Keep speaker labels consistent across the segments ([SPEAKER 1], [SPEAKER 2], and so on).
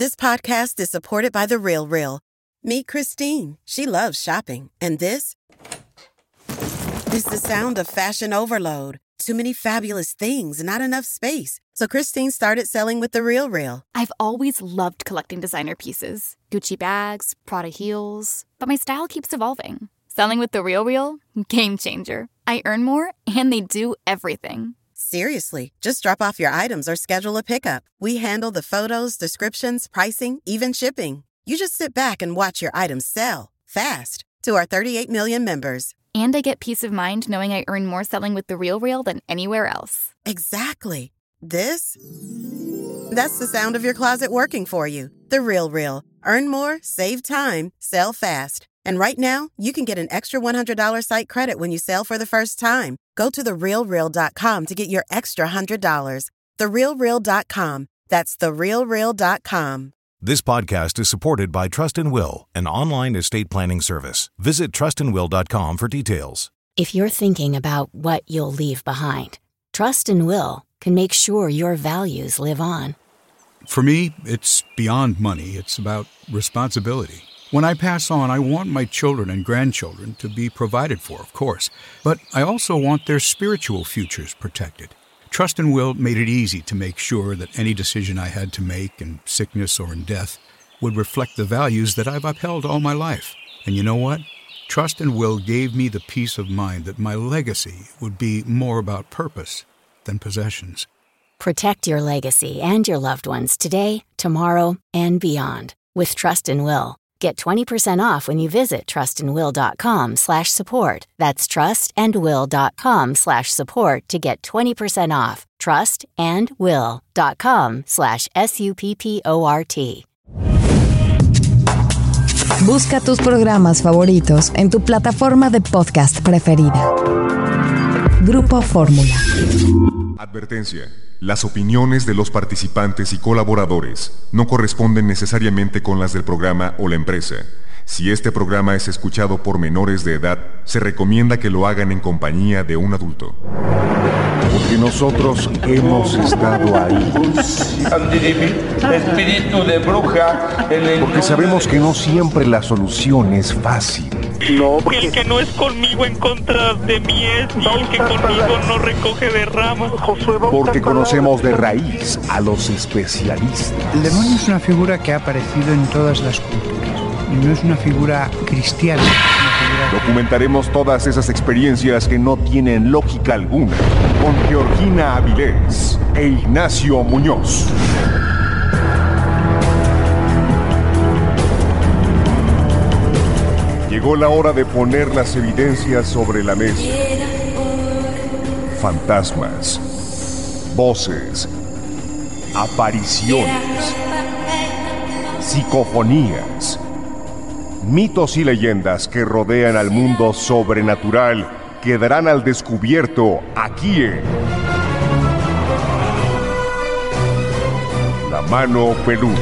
[SPEAKER 1] This podcast is supported by The RealReal. Meet Christine. She loves shopping. And this is the sound of fashion overload. Too many fabulous things, not enough space. So Christine started selling with The RealReal.
[SPEAKER 2] I've always loved collecting designer pieces. Gucci bags, Prada heels. But my style keeps evolving. Selling with The RealReal? Game changer. I earn more, and they do everything.
[SPEAKER 1] Seriously, just drop off your items or schedule a pickup. We handle the photos, descriptions, pricing, even shipping. You just sit back and watch your items sell fast to our 38 million members.
[SPEAKER 2] And I get peace of mind knowing I earn more selling with The RealReal than anywhere else.
[SPEAKER 1] Exactly. That's the sound of your closet working for you. The RealReal. Earn more, save time, sell fast. And right now, you can get an extra $100 site credit when you sell for the first time. Go to TheRealReal.com to get your extra $100. TheRealReal.com. That's TheRealReal.com.
[SPEAKER 3] This podcast is supported by Trust & Will, an online estate planning service. Visit trustandwill.com for details.
[SPEAKER 4] If you're thinking about what you'll leave behind, Trust & Will can make sure your values live on.
[SPEAKER 5] For me, it's beyond money. It's about responsibility. When I pass on, I want my children and grandchildren to be provided for, of course, but I also want their spiritual futures protected. Trust & Will made it easy to make sure that any decision I had to make in sickness or in death would reflect the values that I've upheld all my life. And you know what? Trust & Will gave me the peace of mind that my legacy would be more about purpose than possessions.
[SPEAKER 4] Protect your legacy and your loved ones today, tomorrow, and beyond with Trust & Will. Get 20% off when you visit trustandwill.com/support. That's trustandwill.com/support to get 20% off. trustandwill.com/SUPPORT.
[SPEAKER 6] Busca tus programas favoritos en tu plataforma de podcast preferida. Grupo Fórmula.
[SPEAKER 7] Advertencia. Las opiniones de los participantes y colaboradores no corresponden necesariamente con las del programa o la empresa. Si este programa es escuchado por menores de edad, se recomienda que lo hagan en compañía de un adulto.
[SPEAKER 8] Porque nosotros hemos estado ahí.
[SPEAKER 9] Espíritu de bruja.
[SPEAKER 8] Porque sabemos que no siempre la solución es fácil.
[SPEAKER 10] No, porque el que no es conmigo en contra de mí es, y el que conmigo no recoge de ramas.
[SPEAKER 8] Porque conocemos de raíz a los especialistas.
[SPEAKER 11] El demonio es una figura que ha aparecido en todas las culturas. Y no es una figura cristiana.
[SPEAKER 8] Documentaremos todas esas experiencias que no tienen lógica alguna con Georgina Avilés e Ignacio Muñoz. Llegó la hora de poner las evidencias sobre la mesa. Fantasmas, voces, apariciones, psicofonías, mitos y leyendas que rodean al mundo sobrenatural quedarán al descubierto aquí en La Mano Peluda.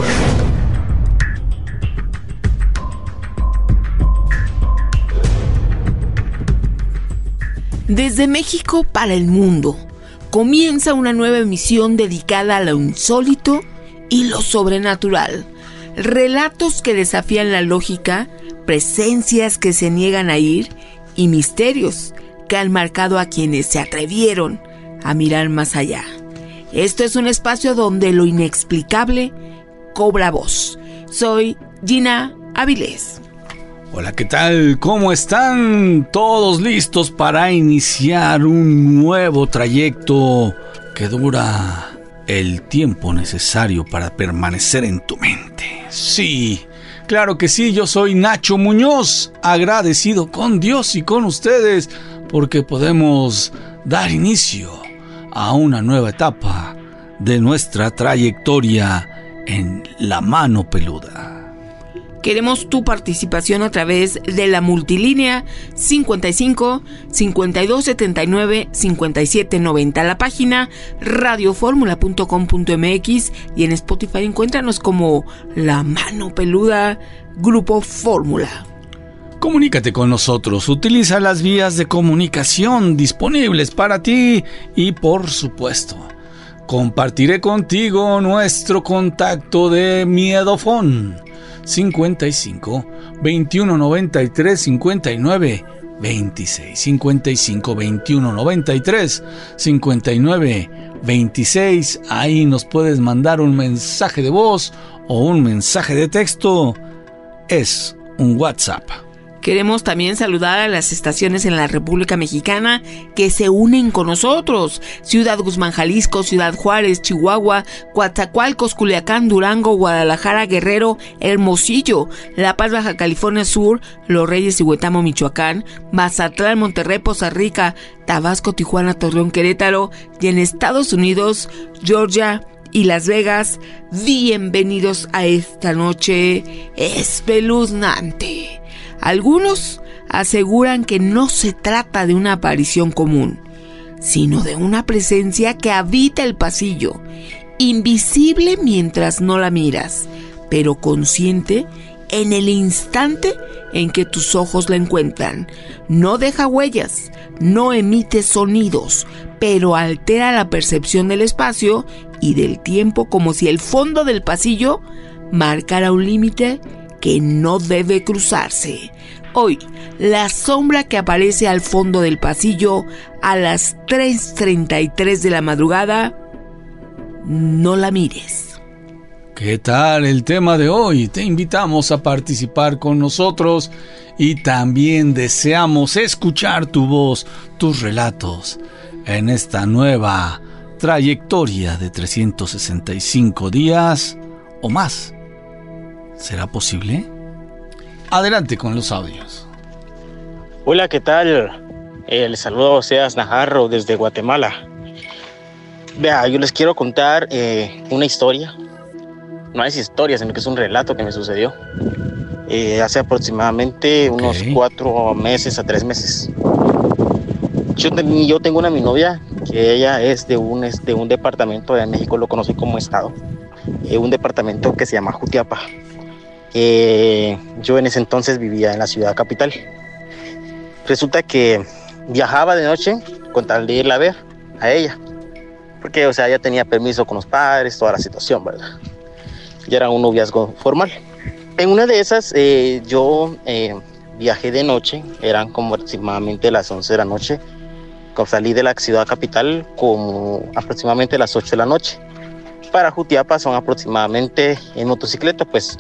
[SPEAKER 12] Desde México para el mundo, comienza una nueva emisión dedicada a lo insólito y lo sobrenatural. Relatos que desafían la lógica, presencias que se niegan a ir y misterios que han marcado a quienes se atrevieron a mirar más allá. Esto es un espacio donde lo inexplicable cobra voz. Soy Gina Avilés.
[SPEAKER 13] Hola, ¿qué tal? ¿Cómo están? ¿Todos listos para iniciar un nuevo trayecto que dura el tiempo necesario para permanecer en tu mente? Sí, claro que sí, yo soy Nacho Muñoz, agradecido con Dios y con ustedes porque podemos dar inicio a una nueva etapa de nuestra trayectoria en La Mano Peluda.
[SPEAKER 12] Queremos tu participación a través de la multilínea 55 52 79 57 90, la página radioformula.com.mx y en Spotify encuéntranos como La Mano Peluda Grupo Fórmula.
[SPEAKER 13] Comunícate con nosotros, utiliza las vías de comunicación disponibles para ti y por supuesto, Compartiré contigo nuestro contacto de Miedofón 55 21 93 59 26 55 21 93 59 26. Ahí nos puedes mandar un mensaje de voz o un mensaje de texto. Es un WhatsApp.
[SPEAKER 12] Queremos también saludar a las estaciones en la República Mexicana que se unen con nosotros. Ciudad Guzmán, Jalisco, Ciudad Juárez, Chihuahua, Coatzacoalcos, Culiacán, Durango, Guadalajara, Guerrero, Hermosillo, La Paz, Baja California Sur, Los Reyes y Huetamo, Michoacán, Mazatlán, Monterrey, Poza Rica, Tabasco, Tijuana, Torreón, Querétaro, y en Estados Unidos, Georgia y Las Vegas. Bienvenidos a esta noche espeluznante. Algunos aseguran que no se trata de una aparición común, sino de una presencia que habita el pasillo, invisible mientras no la miras, pero consciente en el instante en que tus ojos la encuentran. No deja huellas, no emite sonidos, pero altera la percepción del espacio y del tiempo, como si el fondo del pasillo marcara un límite que no debe cruzarse. Hoy, la sombra que aparece al fondo del pasillo a las 3:33 de la madrugada, no la mires.
[SPEAKER 13] ¿Qué tal el tema de hoy? Te invitamos a participar con nosotros y también deseamos escuchar tu voz, tus relatos en esta nueva trayectoria de 365 días o más. ¿Será posible? Adelante con los audios.
[SPEAKER 14] Hola, ¿qué tal? Les saludo a Oseas Najarro desde Guatemala. Vea, yo les quiero contar una historia. No es historia, sino que es un relato que me sucedió hace aproximadamente unos 4 meses a 3 meses. Yo tengo mi novia, que ella es de un departamento de México, lo conocí como estado, un departamento que se llama Jutiapa. Yo en ese entonces vivía en la ciudad capital. Resulta que viajaba de noche con tal de irla a ver a ella, porque ella tenía permiso con los padres, toda la situación, ¿verdad? Ya era un noviazgo formal. En una de esas yo viajé de noche, eran como aproximadamente las 11 de la noche. Salí de la ciudad capital como aproximadamente las 8 de la noche. Para Jutiapa son aproximadamente, en motocicleta, pues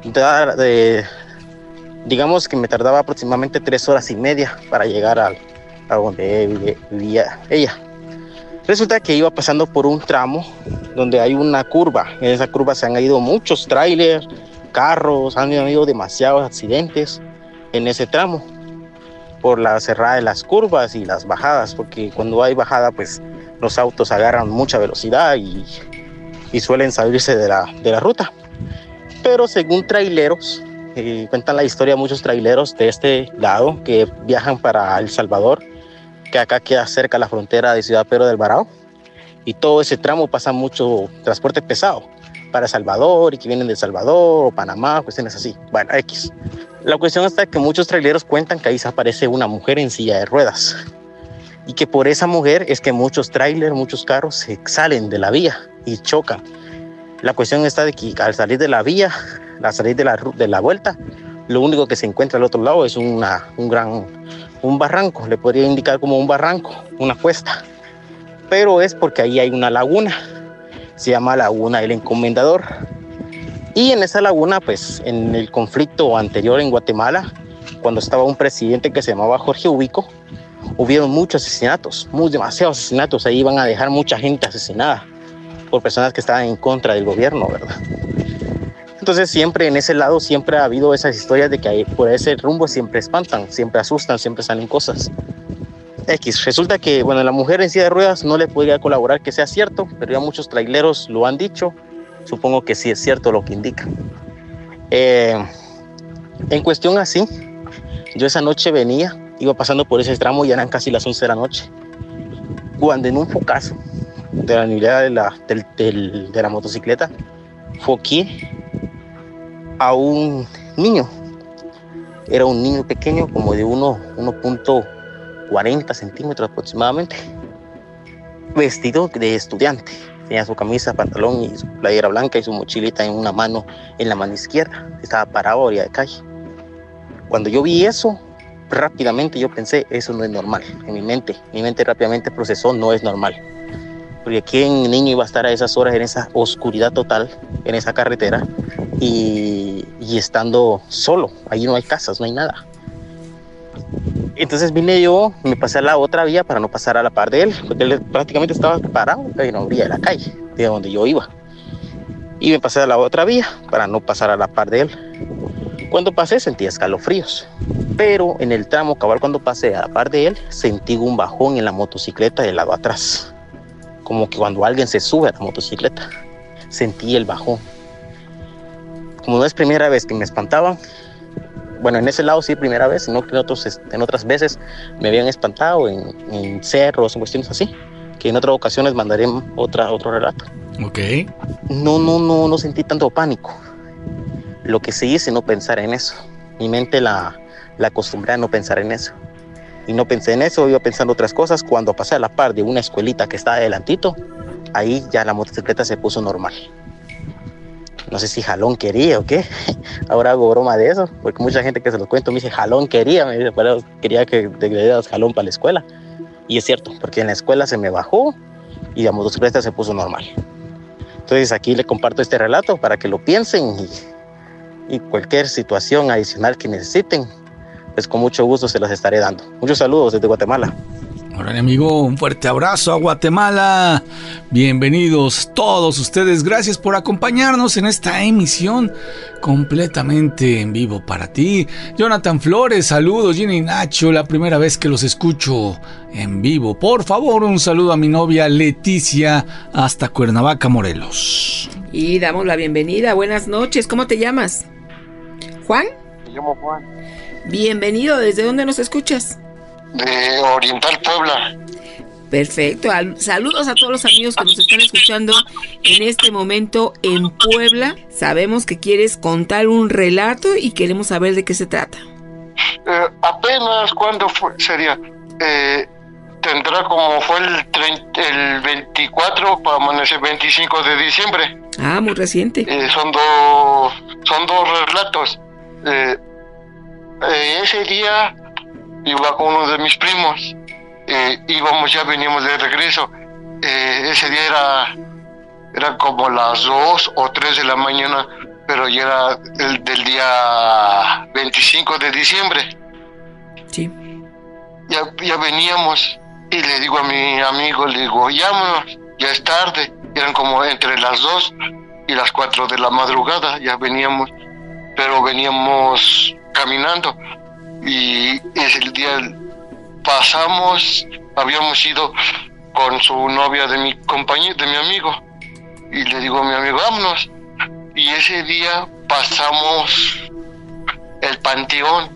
[SPEAKER 14] digamos que me tardaba aproximadamente 3 horas y media para llegar a donde vivía ella. Resulta que iba pasando por un tramo donde hay una curva. En esa curva se han ido muchos trailers, carros, han habido demasiados accidentes en ese tramo por la cerrada de las curvas y las bajadas, porque cuando hay bajada pues los autos agarran mucha velocidad y suelen salirse de la ruta. Pero según traileros, cuentan la historia de muchos traileros de este lado que viajan para El Salvador, que acá queda cerca la frontera de Ciudad Pedro del Alvarado, y todo ese tramo pasa mucho transporte pesado para El Salvador y que vienen de El Salvador o Panamá, cuestiones así. Bueno, X. La cuestión está que muchos traileros cuentan que ahí se aparece una mujer en silla de ruedas y que por esa mujer es que muchos trailers, muchos carros se salen de la vía y chocan. La cuestión está de que al salir de la vía, al salir de la vuelta, lo único que se encuentra al otro lado es un barranco, le podría indicar como un barranco, una cuesta, pero es porque ahí hay una laguna, se llama Laguna del Encomendador. Y en esa laguna, pues en el conflicto anterior en Guatemala, cuando estaba un presidente que se llamaba Jorge Ubico, hubieron muchos asesinatos, demasiados asesinatos, ahí iban a dejar mucha gente asesinada por personas que estaban en contra del gobierno, ¿verdad? Entonces siempre en ese lado siempre ha habido esas historias de que ahí, por ese rumbo siempre espantan, siempre asustan, siempre salen cosas. X, resulta que, bueno, la mujer en silla de ruedas no le podría colaborar que sea cierto, pero ya muchos traileros lo han dicho, supongo que sí es cierto lo que indican. En cuestión así, yo esa noche iba pasando por ese tramo y eran casi las 11 de la noche, cuando en un focazo de la nivelada de la motocicleta, foqué a un niño. Era un niño pequeño, como de 1.40 centímetros aproximadamente, vestido de estudiante. Tenía su camisa, pantalón y su playera blanca y su mochilita en una mano, en la mano izquierda. Estaba parado a orilla de calle. Cuando yo vi eso, rápidamente yo pensé, eso no es normal. En mi mente rápidamente procesó, no es normal. Porque ¿quién niño iba a estar a esas horas en esa oscuridad total, en esa carretera, y estando solo? Ahí no hay casas, no hay nada. Entonces vine yo, me pasé a la otra vía para no pasar a la par de él, porque él prácticamente estaba parado en la orilla de la calle, de donde yo iba. Y me pasé a la otra vía para no pasar a la par de él. Cuando pasé sentí escalofríos, pero en el tramo cabal cuando pasé a la par de él, sentí un bajón en la motocicleta del lado atrás. Como que cuando alguien se sube a la motocicleta, sentí el bajón. Como no es primera vez que me espantaban, bueno, en ese lado sí, primera vez, sino que en otras veces me habían espantado en cerros, en cuestiones así, que en otras ocasiones mandaré otro relato.
[SPEAKER 13] Ok.
[SPEAKER 14] No sentí tanto pánico. Lo que sí hice, no pensar en eso. Mi mente la acostumbré a no pensar en eso. Y no pensé en eso, iba pensando otras cosas. Cuando pasé a la par de una escuelita que estaba adelantito, ahí ya la motocicleta se puso normal. No sé si jalón quería o qué. Ahora hago broma de eso, porque mucha gente que se los cuento me dice jalón quería, me dice, pero quería que te dieras jalón para la escuela. Y es cierto, porque en la escuela se me bajó y la motocicleta se puso normal. Entonces aquí le comparto este relato para que lo piensen y cualquier situación adicional que necesiten, pues con mucho gusto se las estaré dando. Muchos saludos desde Guatemala.
[SPEAKER 13] Hola, amigo, un fuerte abrazo a Guatemala. Bienvenidos todos ustedes. Gracias por acompañarnos en esta emisión completamente en vivo para ti. Jonathan Flores, saludos. Gina y Nacho, la primera vez que los escucho en vivo. Por favor, un saludo a mi novia Leticia hasta Cuernavaca, Morelos.
[SPEAKER 12] Y damos la bienvenida. Buenas noches. ¿Cómo te llamas? ¿Juan?
[SPEAKER 15] Me llamo Juan.
[SPEAKER 12] Bienvenido. ¿Desde dónde nos escuchas?
[SPEAKER 15] De Oriental, Puebla.
[SPEAKER 12] Perfecto. Saludos a todos los amigos que nos están escuchando en este momento en Puebla. Sabemos que quieres contar un relato y queremos saber de qué se trata.
[SPEAKER 15] Apenas, ¿cuándo sería? Tendrá como fue el 24 para amanecer 25 de diciembre.
[SPEAKER 12] Ah, muy reciente.
[SPEAKER 15] Son dos relatos. Ese día iba con uno de mis primos, veníamos de regreso. Ese día era como las 2 o 3 de la mañana, pero ya era el del día 25 de diciembre.
[SPEAKER 12] Sí.
[SPEAKER 15] Ya veníamos y le digo a mi amigo, le digo, llámanos, ya es tarde. Eran como entre las 2 y las 4 de la madrugada, ya veníamos, pero veníamos caminando. Y ese día pasamos, habíamos ido con su novia de mi compañero, de mi amigo, y le digo a mi amigo, vámonos. Y ese día pasamos el panteón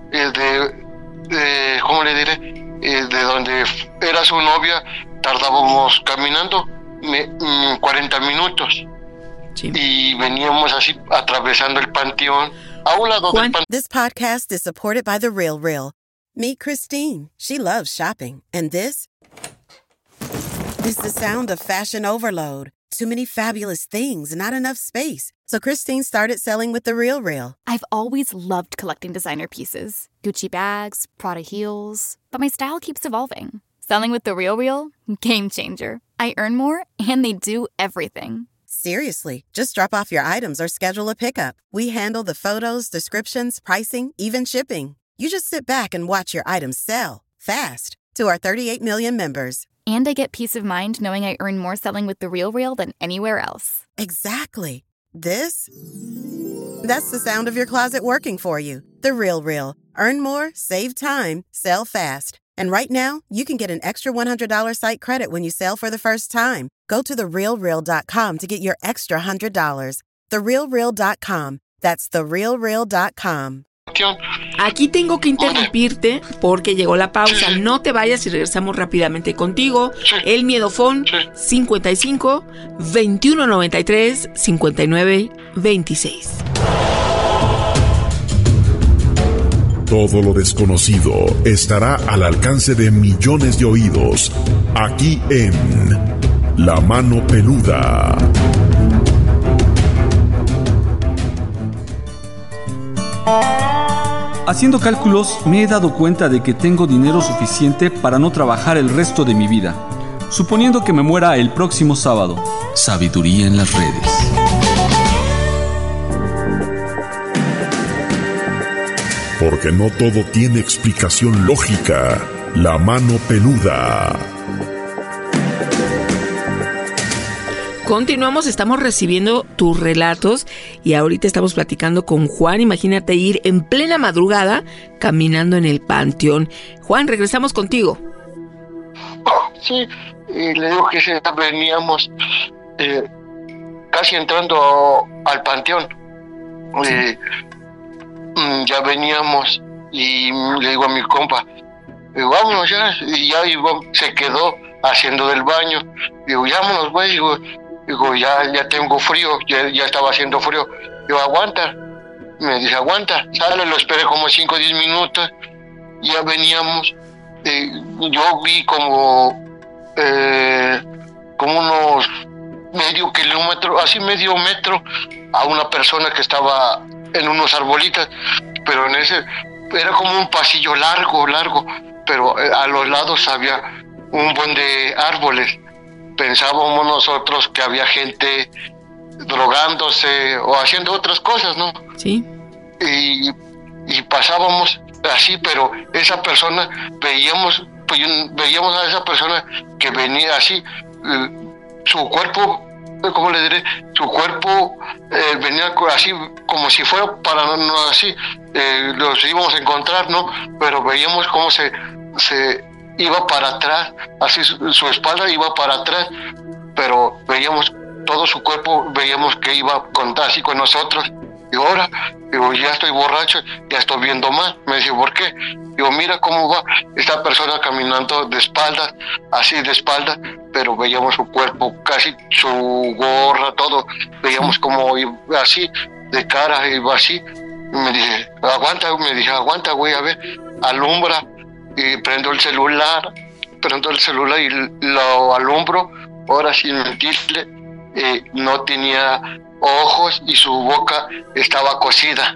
[SPEAKER 15] ¿cómo le diré? De donde era su novia, tardábamos caminando 40 minutos. Sí. Y veníamos así atravesando el panteón.
[SPEAKER 1] This podcast is supported by The Real Real. Meet Christine. She loves shopping. And this is the sound of fashion overload. Too many fabulous things, not enough space. So Christine started selling with The Real Real.
[SPEAKER 2] I've always loved collecting designer pieces. Gucci bags, Prada heels. But my style keeps evolving. Selling with The Real Real? Game changer. I earn more and they do everything.
[SPEAKER 1] Seriously, just drop off your items or schedule a pickup. We handle the photos, descriptions, pricing, even shipping. You just sit back and watch your items sell fast to our 38 million members.
[SPEAKER 2] And I get peace of mind knowing I earn more selling with The Real Real than anywhere else.
[SPEAKER 1] Exactly. That's the sound of your closet working for you. The Real Real. Earn more, save time, sell fast. And right now, you can get an extra $100 site credit when you sell for the first time. Go to TheRealReal.com to get your extra $100. TheRealReal.com. That's TheRealReal.com.
[SPEAKER 12] Aquí tengo que interrumpirte porque llegó la pausa. No te vayas y regresamos rápidamente contigo. El Miedofón 55 21 93 59 26.
[SPEAKER 16] Todo lo desconocido estará al alcance de millones de oídos, aquí en La mano peluda.
[SPEAKER 13] Haciendo cálculos, me he dado cuenta de que tengo dinero suficiente para no trabajar el resto de mi vida, suponiendo que me muera el próximo sábado. Sabiduría en las redes.
[SPEAKER 16] Porque no todo tiene explicación lógica. La mano peluda.
[SPEAKER 12] Continuamos, estamos recibiendo tus relatos y ahorita estamos platicando con Juan. Imagínate ir en plena madrugada caminando en el panteón. Juan, regresamos contigo.
[SPEAKER 15] Sí, y le digo que veníamos casi entrando al panteón. Ya veníamos y le digo a mi compa, vámonos ya, y ya se quedó haciendo del baño. Digo, vámonos, güey. Digo, ya tengo frío, ya estaba haciendo frío. Digo, aguanta. Me dice, aguanta. Sale, lo esperé como 5 o 10 minutos. Ya veníamos. Yo vi como unos medio kilómetro, así medio metro, a una persona que estaba en unos arbolitos, pero en ese era como un pasillo largo, pero a los lados había un buen de árboles. Pensábamos nosotros que había gente drogándose o haciendo otras cosas, ¿no?
[SPEAKER 12] Sí.
[SPEAKER 15] Y pasábamos así, pero esa persona, veíamos a esa persona que venía así, su cuerpo, ¿cómo le diré? Su cuerpo venía así, como si fuera para no así, los íbamos a encontrar, ¿no? Pero veíamos cómo se iba para atrás, así su espalda iba para atrás, pero veíamos todo su cuerpo, veíamos que iba así con nosotros. Y ahora, digo, ya estoy borracho, ya estoy viendo mal. Me dice, ¿por qué? Digo, mira cómo va esta persona caminando de espaldas, así de espaldas, pero veíamos su cuerpo, casi su gorra, todo, veíamos como iba así, de cara, iba así. Y me dije, aguanta, güey, a ver, alumbra. Y prendo el celular y lo alumbro. Ahora, sin mentirle, no tenía ojos y su boca estaba cocida.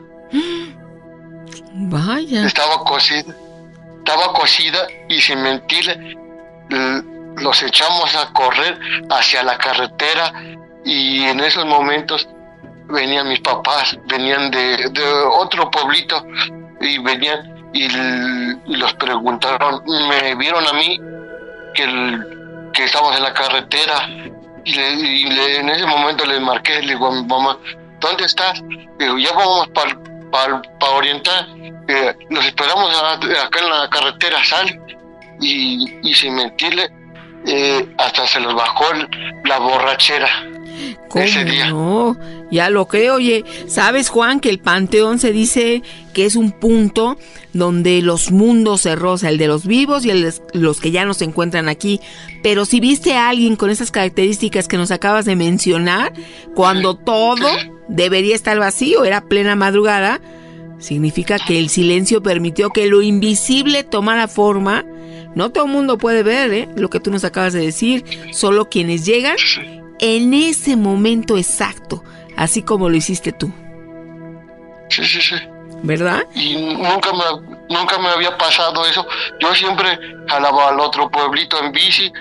[SPEAKER 12] Vaya.
[SPEAKER 15] Estaba cocida y sin mentirle, los echamos a correr hacia la carretera y en esos momentos venían mis papás, venían de otro pueblito y venían y los preguntaron, me vieron a mí que estábamos en la carretera y en ese momento les marqué, le digo a mi mamá, ¿dónde estás? Digo, ya vamos para orientar, los esperamos acá en la carretera, sal, y sin mentirle, hasta se les bajó la borrachera.
[SPEAKER 12] ¿Cómo
[SPEAKER 15] ese día.
[SPEAKER 12] No? Ya lo creo. Oye, ¿sabes, Juan, que el panteón se dice que es un punto donde los mundos se rozan, el de los vivos y el de los que ya no se encuentran aquí? Pero si viste a alguien con esas características que nos acabas de mencionar, cuando todo debería estar vacío, era plena madrugada, significa que el silencio permitió que lo invisible tomara forma. No todo el mundo puede ver, lo que tú nos acabas de decir, solo quienes llegan en ese momento exacto, así como lo hiciste tú.
[SPEAKER 15] Sí.
[SPEAKER 12] ¿Verdad?
[SPEAKER 15] Y nunca me había pasado eso. Yo siempre jalaba al otro pueblito en bici,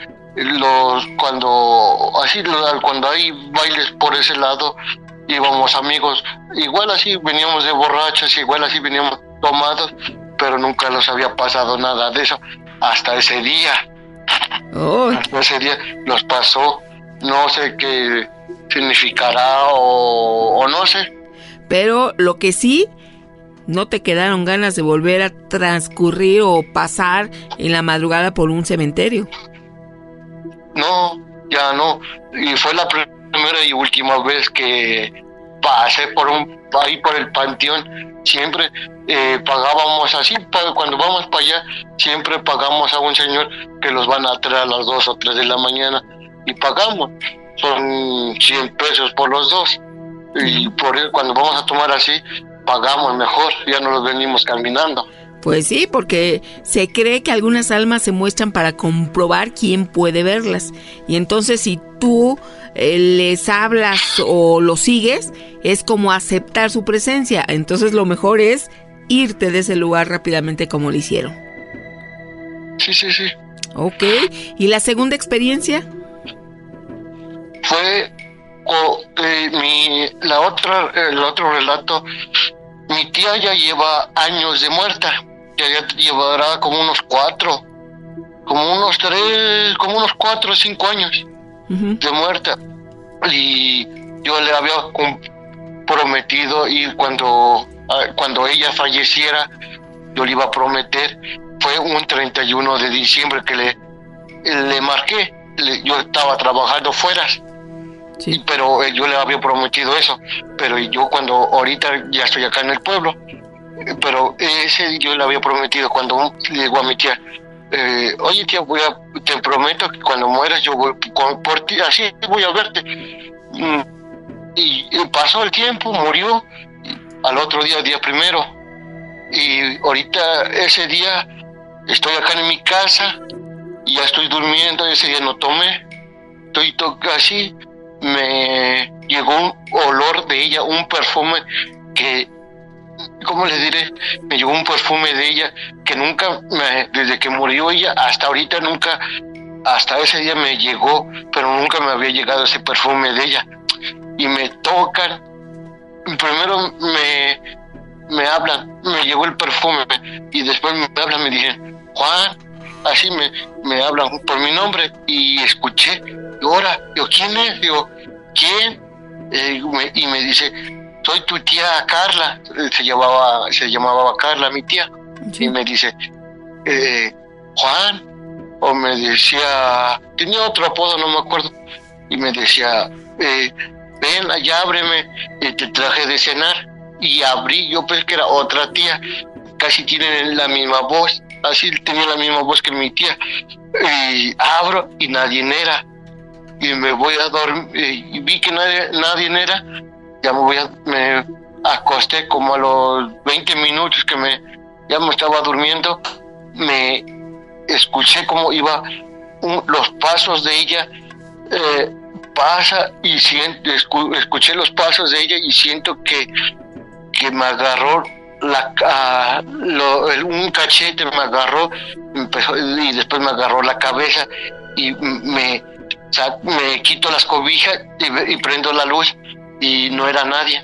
[SPEAKER 15] cuando hay bailes por ese lado, íbamos amigos, igual así veníamos de borrachos, igual así veníamos tomados, pero nunca nos había pasado nada de eso, hasta ese día. Hasta ese día nos pasó. No sé qué significará o no sé.
[SPEAKER 12] Pero lo que sí, no te quedaron ganas de volver a transcurrir o pasar en la madrugada por un cementerio.
[SPEAKER 15] No, ya no. Y fue la primera y última vez que pasé ahí por el panteón. Siempre pagábamos así, cuando vamos para allá, siempre pagamos a un señor que los van a traer a las 2 o 3 de la mañana. Y pagamos, son 100 pesos por los dos, y por él, cuando vamos a tomar así, pagamos mejor, ya no los venimos caminando.
[SPEAKER 12] Pues sí, porque se cree que algunas almas se muestran para comprobar quién puede verlas. Y entonces si tú les hablas o los sigues, es como aceptar su presencia. Entonces lo mejor es irte de ese lugar rápidamente como lo hicieron.
[SPEAKER 15] Sí.
[SPEAKER 12] Ok, ¿y la segunda experiencia?
[SPEAKER 15] Fue el otro relato. Mi tía ya lleva años de muerta. Ya llevará como unos 4 o 5 años de muerta. Y yo le había prometido ir cuando ella falleciera, yo le iba a prometer. Fue un 31 de diciembre que le marqué. Yo estaba trabajando fuera. Sí. Pero yo le había prometido eso. Pero yo ahorita ya estoy acá en el pueblo. Pero ese yo le había prometido cuando le digo a mi tía, oye tía, te prometo que cuando mueras yo voy por ti, así voy a verte. Y pasó el tiempo, murió, al otro día 1. Y ahorita ese día estoy acá en mi casa, y ya estoy durmiendo, ese día no tomé, estoy así, me llegó un olor de ella, un perfume que, ¿cómo les diré? Me llegó un perfume de ella que nunca, desde que murió ella hasta ahorita nunca, hasta ese día me llegó, pero nunca me había llegado ese perfume de ella. Y me tocan, primero me hablan, me llegó el perfume, y después me hablan, me dicen, Juan, así me hablan por mi nombre, y escuché, y ahora, digo, ¿quién es? Digo, ¿quién? Y me dice, soy tu tía Carla, se llamaba Carla, mi tía, sí. Y me dice, Juan, o me decía, tenía otro apodo, no me acuerdo, y me decía, ven, allá ábreme, te traje de cenar, y abrí, yo pensé que era otra tía, casi tienen la misma voz, así tenía la misma voz que mi tía, y abro, y nadie era, y me voy a dormir, y vi que nadie era, ya me acosté como a los 20 minutos que ya me estaba durmiendo, me escuché cómo iba los pasos de ella, pasa y escuché los pasos de ella y siento que me agarró un cachete, me agarró, y después me agarró la cabeza y me quito las cobijas y prendo la luz y no era nadie.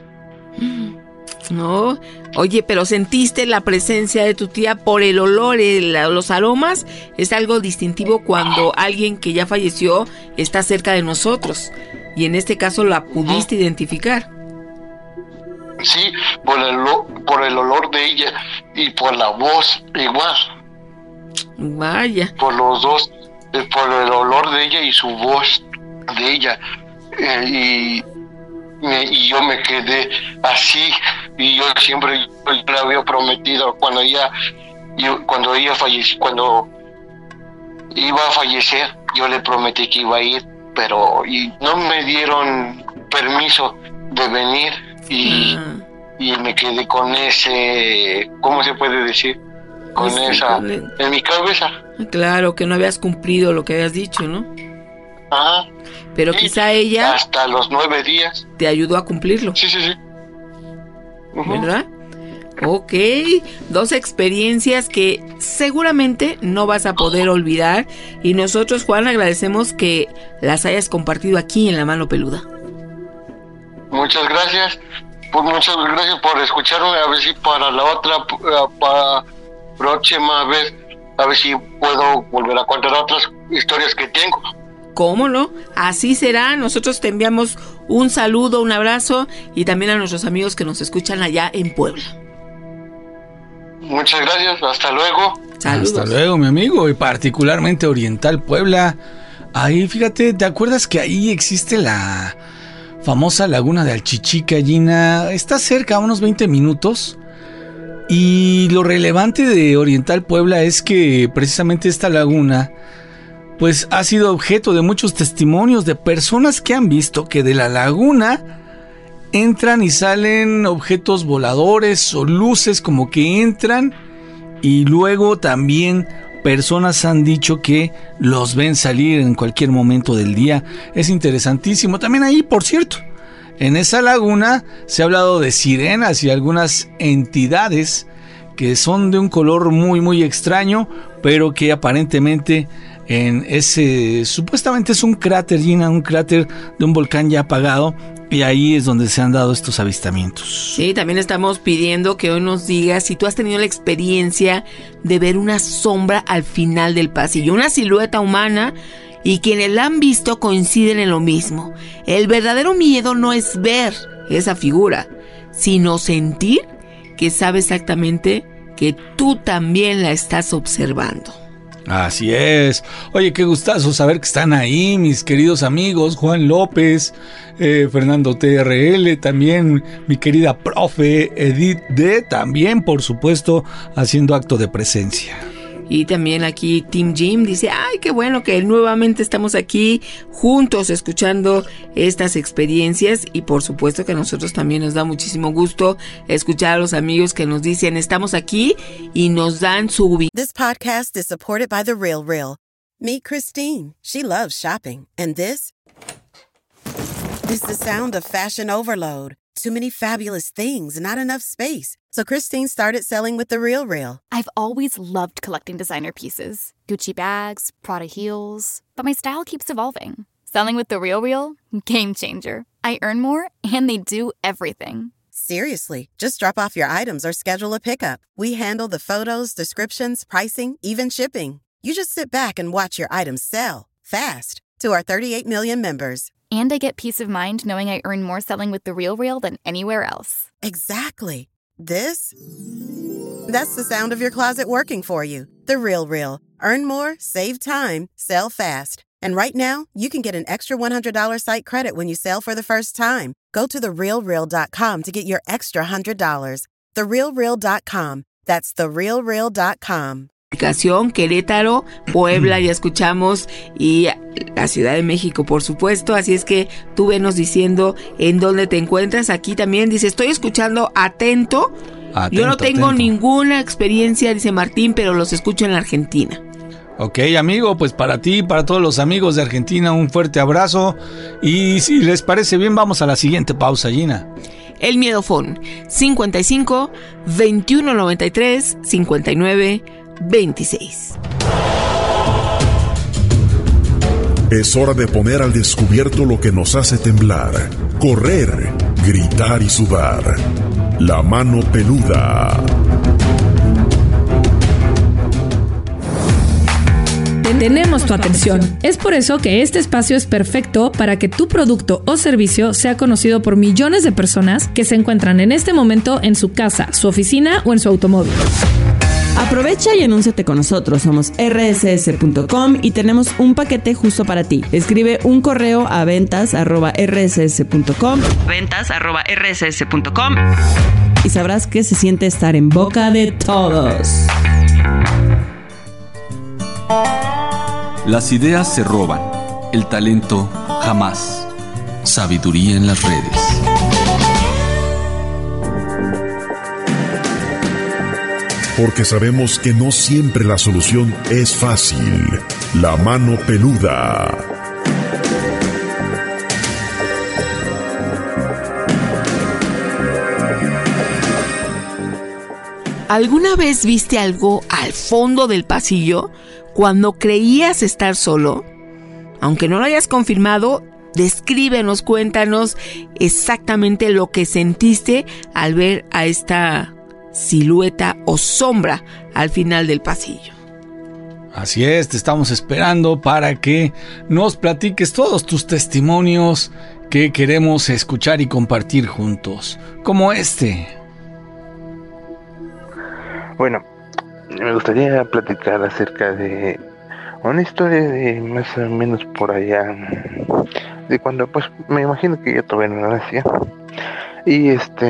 [SPEAKER 12] No, oye, pero sentiste la presencia de tu tía por el olor, los aromas. Es algo distintivo cuando alguien que ya falleció está cerca de nosotros, y en este caso la pudiste identificar.
[SPEAKER 15] Sí, por el olor de ella y por la voz igual.
[SPEAKER 12] Vaya.
[SPEAKER 15] Por los dos, por el olor de ella y su voz de ella, y yo me quedé así, y yo siempre le había prometido cuando ella falleció, cuando iba a fallecer, yo le prometí que iba a ir, pero no me dieron permiso de venir, y me quedé con ese, ¿cómo se puede decir? En mi cabeza.
[SPEAKER 12] Claro, que no habías cumplido lo que habías dicho, ¿no?
[SPEAKER 15] Ajá.
[SPEAKER 12] Pero sí, quizá ella...
[SPEAKER 15] hasta los 9 días.
[SPEAKER 12] ¿Te ayudó a cumplirlo?
[SPEAKER 15] Sí.
[SPEAKER 12] ¿Verdad? Ok, 2 experiencias que seguramente no vas a poder olvidar, y nosotros, Juan, agradecemos que las hayas compartido aquí en La Mano Peluda.
[SPEAKER 15] Muchas gracias. Muchas gracias por escucharme. A ver si para la otra, para próxima vez, a ver si puedo volver a contar otras historias que tengo.
[SPEAKER 12] ¿Cómo no? Así será. Nosotros te enviamos un saludo, un abrazo, y también a nuestros amigos que nos escuchan allá en Puebla.
[SPEAKER 15] Muchas gracias. Hasta luego.
[SPEAKER 12] Saludos.
[SPEAKER 13] Hasta luego, mi amigo. Y particularmente Oriental Puebla. Ahí, fíjate, ¿te acuerdas que ahí existe la famosa laguna de Alchichica, Gina? Está cerca, a unos 20 minutos. Y lo relevante de Oriental Puebla es que precisamente esta laguna pues ha sido objeto de muchos testimonios de personas que han visto que de la laguna entran y salen objetos voladores o luces, como que entran y luego también personas han dicho que los ven salir en cualquier momento del día. Es interesantísimo. También ahí, por cierto, en esa laguna se ha hablado de sirenas y algunas entidades que son de un color muy muy extraño, pero que aparentemente en ese, supuestamente es un cráter, Gina, un cráter de un volcán ya apagado, y ahí es donde se han dado estos avistamientos.
[SPEAKER 12] Sí, también estamos pidiendo que hoy nos digas si tú has tenido la experiencia de ver una sombra al final del pasillo, una silueta humana, y quienes la han visto coinciden en lo mismo. El verdadero miedo no es ver esa figura, sino sentir que sabe exactamente que tú también la estás observando.
[SPEAKER 13] Así es. Oye, qué gustazo saber que están ahí mis queridos amigos Juan López, Fernando TRL, también mi querida profe Edith D, también por supuesto haciendo acto de presencia.
[SPEAKER 12] Y también aquí Team Jim dice, ay, qué bueno que nuevamente estamos aquí juntos escuchando estas experiencias, y por supuesto que a nosotros también nos da muchísimo gusto escuchar a los amigos que nos dicen estamos aquí y nos dan su ubicación.
[SPEAKER 1] This podcast is supported by The Real Real. Meet Christine. She loves shopping. And this is the sound of fashion overload. Too many fabulous things, not enough space. So Christine started selling with The Real Real.
[SPEAKER 2] I've always loved collecting designer pieces. Gucci bags, Prada heels. But my style keeps evolving. Selling with The Real Real? Game changer. I earn more, and they do everything.
[SPEAKER 1] Seriously, just drop off your items or schedule a pickup. We handle the photos, descriptions, pricing, even shipping. You just sit back and watch your items sell fast to our 38 million members.
[SPEAKER 2] And I get peace of mind knowing I earn more selling with The Real Real than anywhere else.
[SPEAKER 1] Exactly. That's the sound of your closet working for you. The Real Real. Earn more, save time, sell fast. And right now, you can get an extra $100 site credit when you sell for the first time. Go to therealreal.com to get your extra $100. Therealreal.com. That's therealreal.com.
[SPEAKER 12] Querétaro, Puebla, ya escuchamos, y la Ciudad de México, por supuesto. Así es que tú venos diciendo en dónde te encuentras. Aquí también dice, estoy escuchando atento. Yo no tengo ninguna experiencia, dice Martín, pero los escucho en la Argentina.
[SPEAKER 13] Ok, amigo, pues para ti y para todos los amigos de Argentina, un fuerte abrazo. Y si les parece bien, vamos a la siguiente pausa, Gina.
[SPEAKER 12] El Miedofón, 55 21 93 59 26.
[SPEAKER 16] Es hora de poner al descubierto lo que nos hace temblar, correr, gritar y sudar. La mano peluda.
[SPEAKER 17] Tenemos tu atención. Es por eso que este espacio es perfecto para que tu producto o servicio sea conocido por millones de personas que se encuentran en este momento en su casa, su oficina o en su automóvil.
[SPEAKER 18] Aprovecha y anúnciate con nosotros. Somos rss.com y tenemos un paquete justo para ti. Escribe un correo a ventas@rss.com. ventas@rss.com y sabrás que se siente estar en boca de todos.
[SPEAKER 19] Las ideas se roban, el talento jamás. Sabiduría en las redes.
[SPEAKER 16] Porque sabemos que no siempre la solución es fácil. La mano peluda.
[SPEAKER 12] ¿Alguna vez viste algo al fondo del pasillo cuando creías estar solo? Aunque no lo hayas confirmado, descríbenos, cuéntanos exactamente lo que sentiste al ver a esta silueta o sombra al final del pasillo.
[SPEAKER 13] Así es, te estamos esperando para que nos platiques todos tus testimonios que queremos escuchar y compartir juntos, como este.
[SPEAKER 20] Bueno, me gustaría platicar acerca de una historia de más o menos por allá, de cuando pues me imagino que yo todavía no nacía. Y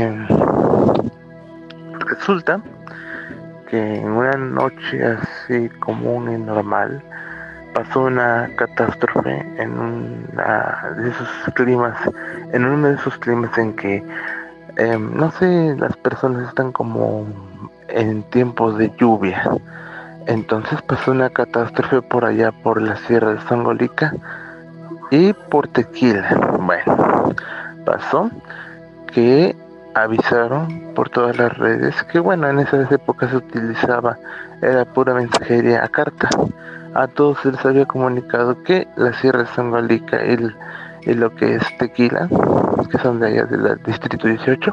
[SPEAKER 20] resulta que en una noche así común y normal pasó una catástrofe en uno de esos climas en que no sé, las personas están como en tiempos de lluvia. Entonces pasó una catástrofe por allá por la Sierra de Sangolica y por Tequila. Bueno, pasó que avisaron por todas las redes que bueno, en esas épocas se utilizaba, era pura mensajería a carta. A todos se les había comunicado que la Sierra de Sangolica y lo que es Tequila, que son de allá del distrito 18,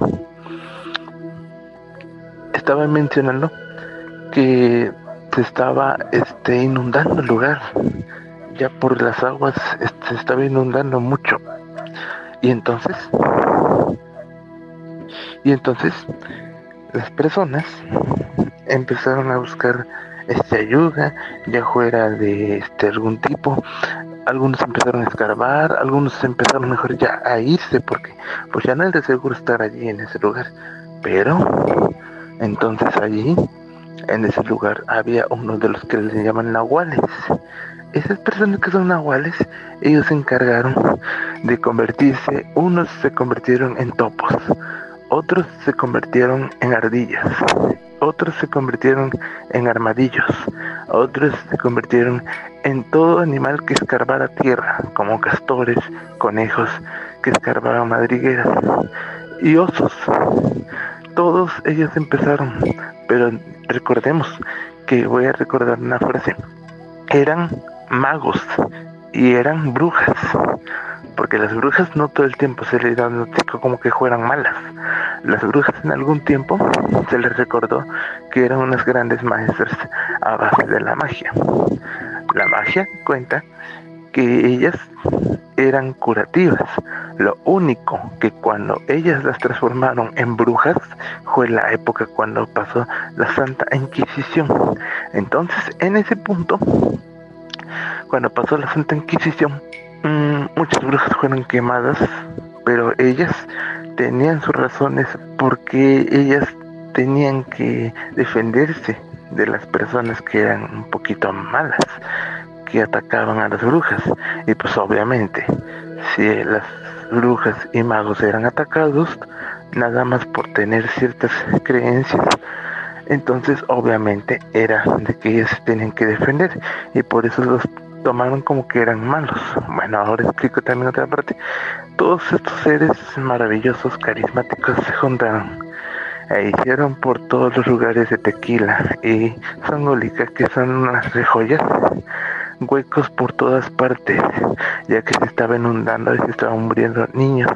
[SPEAKER 20] estaban mencionando que se estaba inundando el lugar, ya por las aguas se estaba inundando mucho. Y entonces las personas empezaron a buscar ayuda, ya fuera de algún tipo. Algunos empezaron a escarbar, algunos empezaron mejor ya a irse, porque pues ya no es de seguro estar allí en ese lugar. Pero entonces allí, en ese lugar, había uno de los que le llaman nahuales. Esas personas que son nahuales, ellos se encargaron de convertirse, unos se convirtieron en topos, otros se convirtieron en ardillas, otros se convirtieron en armadillos, otros se convirtieron en todo animal que escarbara tierra, como castores, conejos que escarbaban madrigueras y osos. Todos ellos empezaron, pero recordemos que voy a recordar una frase: eran magos y eran brujas, porque las brujas no todo el tiempo se les diagnosticó como que fueran malas. Las brujas en algún tiempo se les recordó que eran unas grandes maestras a base de la magia. La magia cuenta que ellas eran curativas. Lo único que cuando ellas las transformaron en brujas fue la época cuando pasó la Santa Inquisición. Entonces, en ese punto, cuando pasó la Santa Inquisición, muchas brujas fueron quemadas, pero ellas tenían sus razones porque ellas tenían que defenderse de las personas que eran un poquito malas, que atacaban a las brujas. Y pues obviamente, si las brujas y magos eran atacados, nada más por tener ciertas creencias, entonces obviamente era de que ellas se tenían que defender, y por eso los tomaron como que eran malos. Bueno, ahora explico también otra parte. Todos estos seres maravillosos, carismáticos, se juntaron e hicieron por todos los lugares de Tequila y Sangolica, que son unas joyas, huecos por todas partes, ya que se estaba inundando y se estaban muriendo niños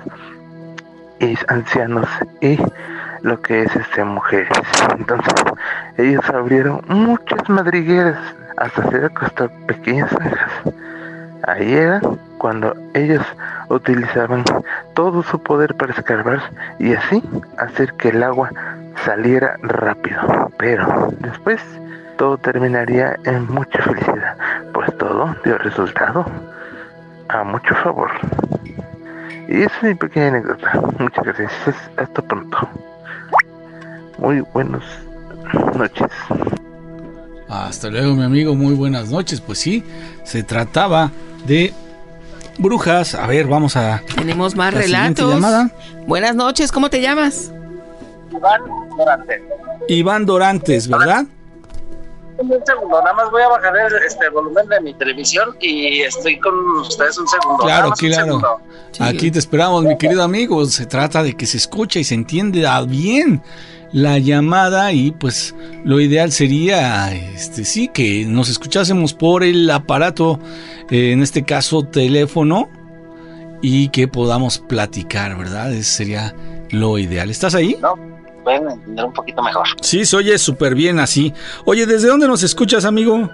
[SPEAKER 20] y ancianos y lo que es mujeres. Entonces ellos abrieron muchas madrigueras hasta hacer hasta pequeñas zanjas. Ahí era cuando ellos utilizaban todo su poder para escarbar y así hacer que el agua saliera rápido. Pero después todo terminaría en mucha felicidad, pues todo dio resultado a mucho favor. Y esa es mi pequeña anécdota. Muchas gracias. Hasta pronto. Muy buenas noches.
[SPEAKER 13] Hasta luego, mi amigo. Muy buenas noches. Pues sí, se trataba de brujas. A ver, vamos a...
[SPEAKER 12] Tenemos más relatos. Buenas noches, ¿cómo te llamas?
[SPEAKER 21] Iván Dorantes.
[SPEAKER 13] Iván Dorantes, ¿verdad?
[SPEAKER 21] Un segundo, nada más voy a bajar el volumen de mi televisión y estoy con ustedes un segundo.
[SPEAKER 13] Claro, claro. Sí. Aquí te esperamos, mi querido amigo. Se trata de que se escuche y se entiende bien la llamada, y pues lo ideal sería sí, que nos escuchásemos por el aparato, en este caso teléfono, y que podamos platicar, ¿verdad? Ese sería lo ideal. ¿Estás ahí?
[SPEAKER 21] No, pueden entender un poquito mejor.
[SPEAKER 13] Sí, se oye súper bien así. Oye, ¿desde dónde nos escuchas, amigo?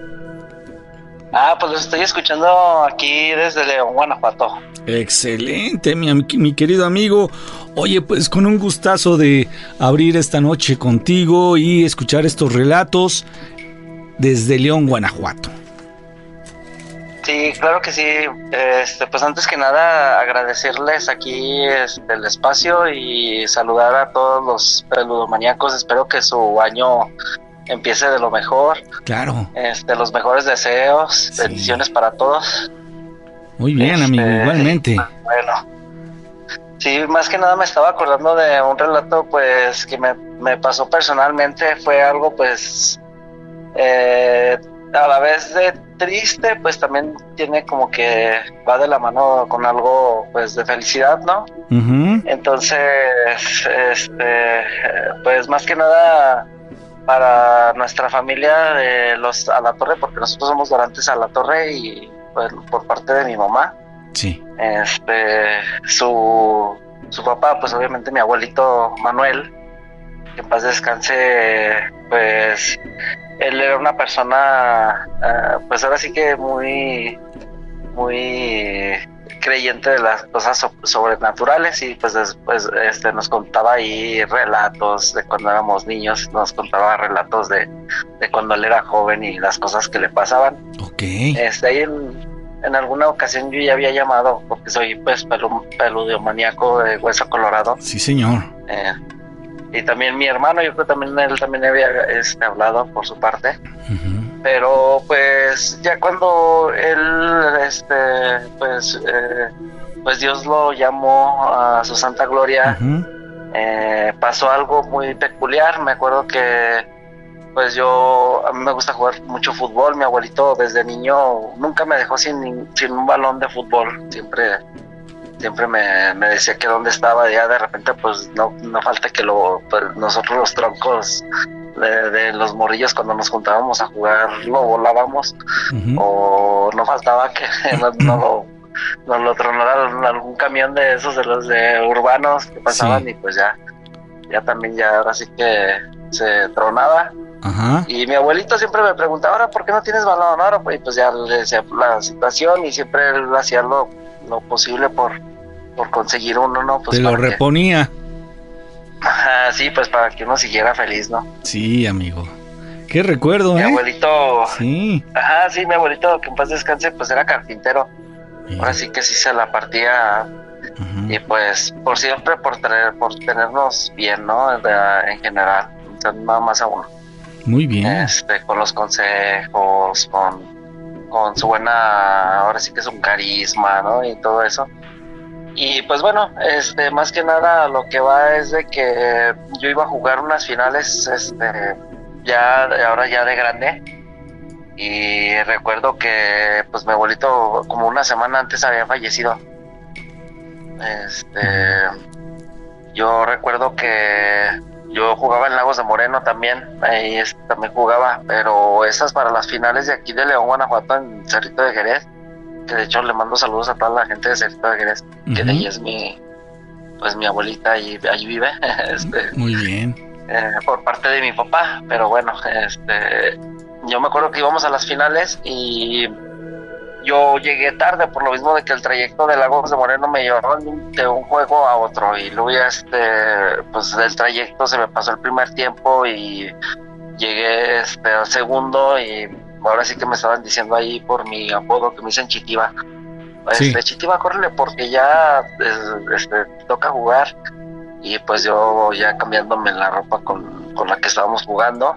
[SPEAKER 21] Pues lo estoy escuchando aquí desde León, Guanajuato.
[SPEAKER 13] Excelente, mi querido amigo. Oye, pues con un gustazo de abrir esta noche contigo y escuchar estos relatos desde León, Guanajuato.
[SPEAKER 21] Sí, claro que sí. Pues antes que nada agradecerles aquí el espacio y saludar a todos los peludomaníacos. Espero que su año empiece de lo mejor.
[SPEAKER 13] Claro.
[SPEAKER 21] Los mejores deseos, sí. Bendiciones para todos.
[SPEAKER 13] Muy bien, amigo, igualmente.
[SPEAKER 21] Bueno, Sí, más que nada me estaba acordando de un relato pues que me pasó personalmente. Fue algo pues a la vez de triste, pues también tiene como que va de la mano con algo pues de felicidad, ¿no?
[SPEAKER 13] Uh-huh.
[SPEAKER 21] Entonces pues más que nada para nuestra familia de los a la Torre, porque nosotros somos donantes a la Torre y pues por parte de mi mamá.
[SPEAKER 13] Sí.
[SPEAKER 21] Su papá, pues obviamente mi abuelito Manuel, que en paz descanse, pues él era una persona, pues ahora sí que muy creyente de las cosas sobrenaturales, y pues después nos contaba ahí relatos de cuando éramos niños, nos contaba relatos de cuando él era joven y las cosas que le pasaban.
[SPEAKER 13] Okay.
[SPEAKER 21] Ahí en alguna ocasión yo ya había llamado, porque soy pues peludomaníaco de hueso colorado.
[SPEAKER 13] Sí, señor.
[SPEAKER 21] Y también mi hermano, yo creo que él también había hablado por su parte. Uh-huh. Pero pues ya cuando él pues Dios lo llamó a su santa gloria, uh-huh. Pasó algo muy peculiar. Me acuerdo que pues a mí me gusta jugar mucho fútbol. Mi abuelito desde niño nunca me dejó sin un balón de fútbol. Siempre me decía que dónde estaba. Ya de repente pues no falta que pues nosotros los troncos de los morrillos, cuando nos juntábamos a jugar, lo volábamos. Uh-huh. O no faltaba que nos lo tronara algún camión de esos, de los de urbanos que pasaban. Sí. Y pues ya también ahora sí que se tronaba.
[SPEAKER 13] Ajá.
[SPEAKER 21] Y mi abuelito siempre me preguntaba, ahora ¿por qué no tienes balón? Ahora pues ya le decía la situación, y siempre él hacía lo posible por conseguir uno, ¿no? Pues
[SPEAKER 13] te lo reponía.
[SPEAKER 21] Ajá, sí, pues para que uno siguiera feliz, ¿no?
[SPEAKER 13] Sí, amigo. Qué recuerdo,
[SPEAKER 21] mi abuelito.
[SPEAKER 13] Sí.
[SPEAKER 21] Ajá, sí, mi abuelito, que en paz descanse, pues era carpintero. Sí. Ahora sí que sí se la partía. Uh-huh. Y pues por siempre, por tenernos bien, ¿no? En general, entonces, nada más a uno.
[SPEAKER 13] Muy bien.
[SPEAKER 21] Con los consejos, con su buena, ahora sí que es un carisma, ¿no? Y todo eso. Y pues bueno, más que nada lo que va es de que yo iba a jugar unas finales, ahora ya de grande. Y recuerdo que pues mi abuelito como una semana antes había fallecido. Yo recuerdo que yo jugaba en Lagos de Moreno también, ahí también jugaba, pero esas para las finales de aquí de León, Guanajuato, en Cerrito de Jerez, que de hecho le mando saludos a toda la gente de Cerrito de Jerez, uh-huh. Que de ahí es mi abuelita, y allí vive.
[SPEAKER 13] Muy bien.
[SPEAKER 21] Por parte de mi papá, pero bueno, yo me acuerdo que íbamos a las finales y yo llegué tarde por lo mismo de que el trayecto de Lagos de Moreno me llevaba de un juego a otro, y luego ya pues del trayecto se me pasó el primer tiempo y llegué al segundo, y ahora sí que me estaban diciendo ahí por mi apodo que me dicen Chitiva. Sí. Chitiva, córrele porque ya toca jugar. Y pues yo ya cambiándome la ropa con la que estábamos jugando.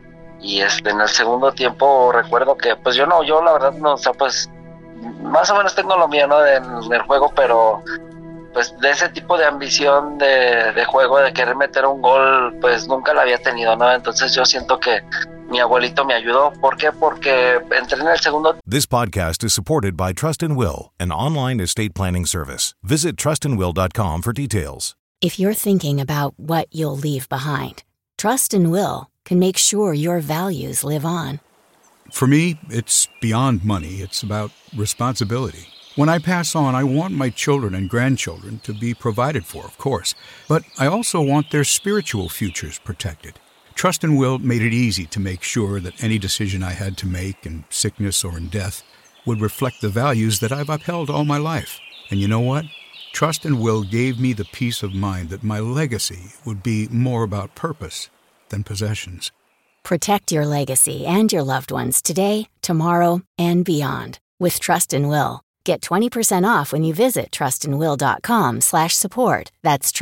[SPEAKER 21] Y en el segundo tiempo recuerdo que pues yo la verdad no, o sea, pues más o menos tengo lo mío, ¿no? En el juego, pero pues de ese tipo de ambición de juego, de querer meter un gol, pues nunca la había tenido, ¿no? Entonces yo siento que mi abuelito me ayudó. ¿Por qué? Porque entré en el segundo.
[SPEAKER 3] This podcast is supported by Trust and Will, an online estate planning service. Visit trustandwill.com for details.
[SPEAKER 4] If you're thinking about what you'll leave behind, Trust and Will can make sure your values live on.
[SPEAKER 5] For me, it's beyond money. It's about responsibility. When I pass on, I want my children and grandchildren to be provided for, of course, but I also want their spiritual futures protected. Trust and Will made it easy to make sure that any decision I had to make in sickness or in death would reflect the values that I've upheld all my life. And you know what? Trust and Will gave me the peace of mind that my legacy would be more about purpose than possessions.
[SPEAKER 4] Protect your legacy and your loved ones today, tomorrow, and beyond with Trust and Will. Get 20% off when you visit trustandwill.com/support. That's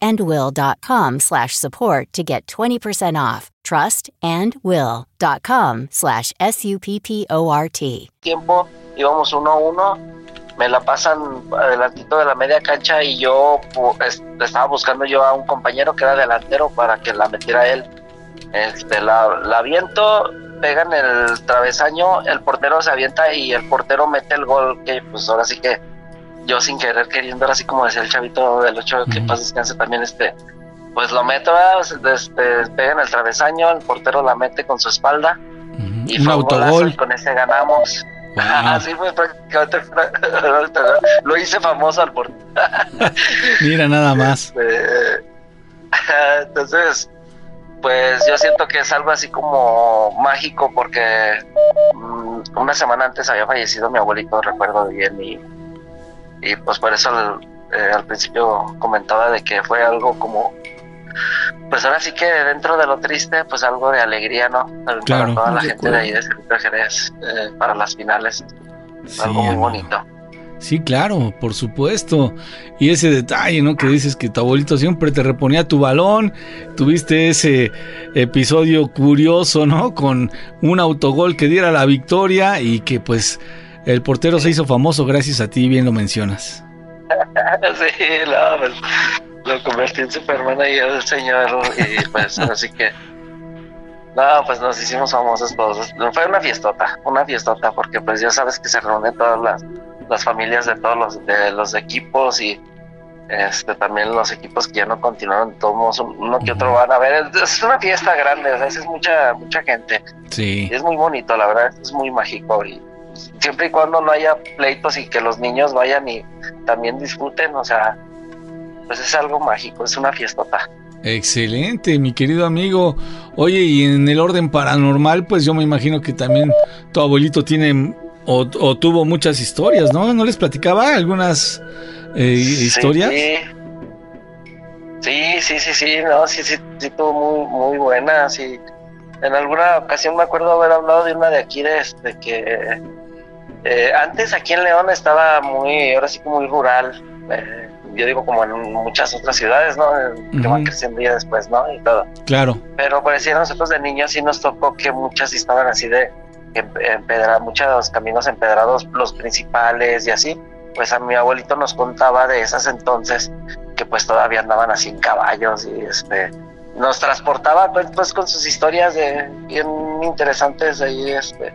[SPEAKER 4] trustandwill.com/support to get 20% off. Trustandwill.com/SUPPORT.
[SPEAKER 21] Tiempo, íbamos 1-1. me la pasan adelantito de la media cancha y yo estaba buscando yo a un compañero que era delantero para que la metiera él. La aviento, pega en el travesaño, el portero se avienta y el portero mete el gol, que pues ahora sí que yo sin querer queriendo, ahora sí como decía el chavito del 8, que paz descanse también, pues lo meto, pega en el travesaño, el portero la mete con su espalda y
[SPEAKER 13] un
[SPEAKER 21] fue
[SPEAKER 13] autogol
[SPEAKER 21] y con ese ganamos.
[SPEAKER 13] Wow.
[SPEAKER 21] Así fue prácticamente, lo hice famoso al portero.
[SPEAKER 13] Mira nada más.
[SPEAKER 21] Entonces, pues yo siento que es algo así como mágico, porque una semana antes había fallecido mi abuelito, recuerdo bien, y pues por eso al principio comentaba de que fue algo como, pues ahora sí que dentro de lo triste, pues algo de alegría, ¿no? Para toda la gente de ahí de Cerrito de Jerez, para las finales,
[SPEAKER 13] sí,
[SPEAKER 21] algo muy bonito.
[SPEAKER 13] Sí, claro, por supuesto. Y ese detalle, ¿no? Que dices que tu abuelito siempre te reponía tu balón. Tuviste ese episodio curioso, ¿no? Con un autogol que diera la victoria y que pues el portero se hizo famoso gracias a ti, bien lo mencionas.
[SPEAKER 21] Sí, no, pues lo convertí en Superman ahí el señor y pues así que no, pues nos hicimos famosos todos. Fue una fiestota porque pues ya sabes que se reúnen todas las familias de todos los equipos y también los equipos que ya no continuaron, todos uno que otro van a ver. Es una fiesta grande, o sea, es mucha gente.
[SPEAKER 13] Sí.
[SPEAKER 21] Y es muy bonito, la verdad, es muy mágico y siempre y cuando no haya pleitos y que los niños vayan y también disfruten, o sea, pues es algo mágico, es una fiestota.
[SPEAKER 13] Excelente, mi querido amigo. Oye, y en el orden paranormal, pues yo me imagino que también tu abuelito tiene o tuvo muchas historias, ¿no? ¿No les platicaba algunas historias?
[SPEAKER 21] Sí, no, sí, tuvo muy buenas. Y en alguna ocasión me acuerdo haber hablado de una de aquí, que antes aquí en León estaba ahora sí que muy rural, yo digo como en muchas otras ciudades, ¿no? Que van creciendo ya después, ¿no? Y todo.
[SPEAKER 13] Claro.
[SPEAKER 21] Pero parecía a nosotros de niños sí nos tocó que muchas estaban así de muchos caminos empedrados, los principales y así. Pues a mi abuelito nos contaba de esas entonces que pues todavía andaban así en caballos y nos transportaba pues con sus historias bien interesantes ahí,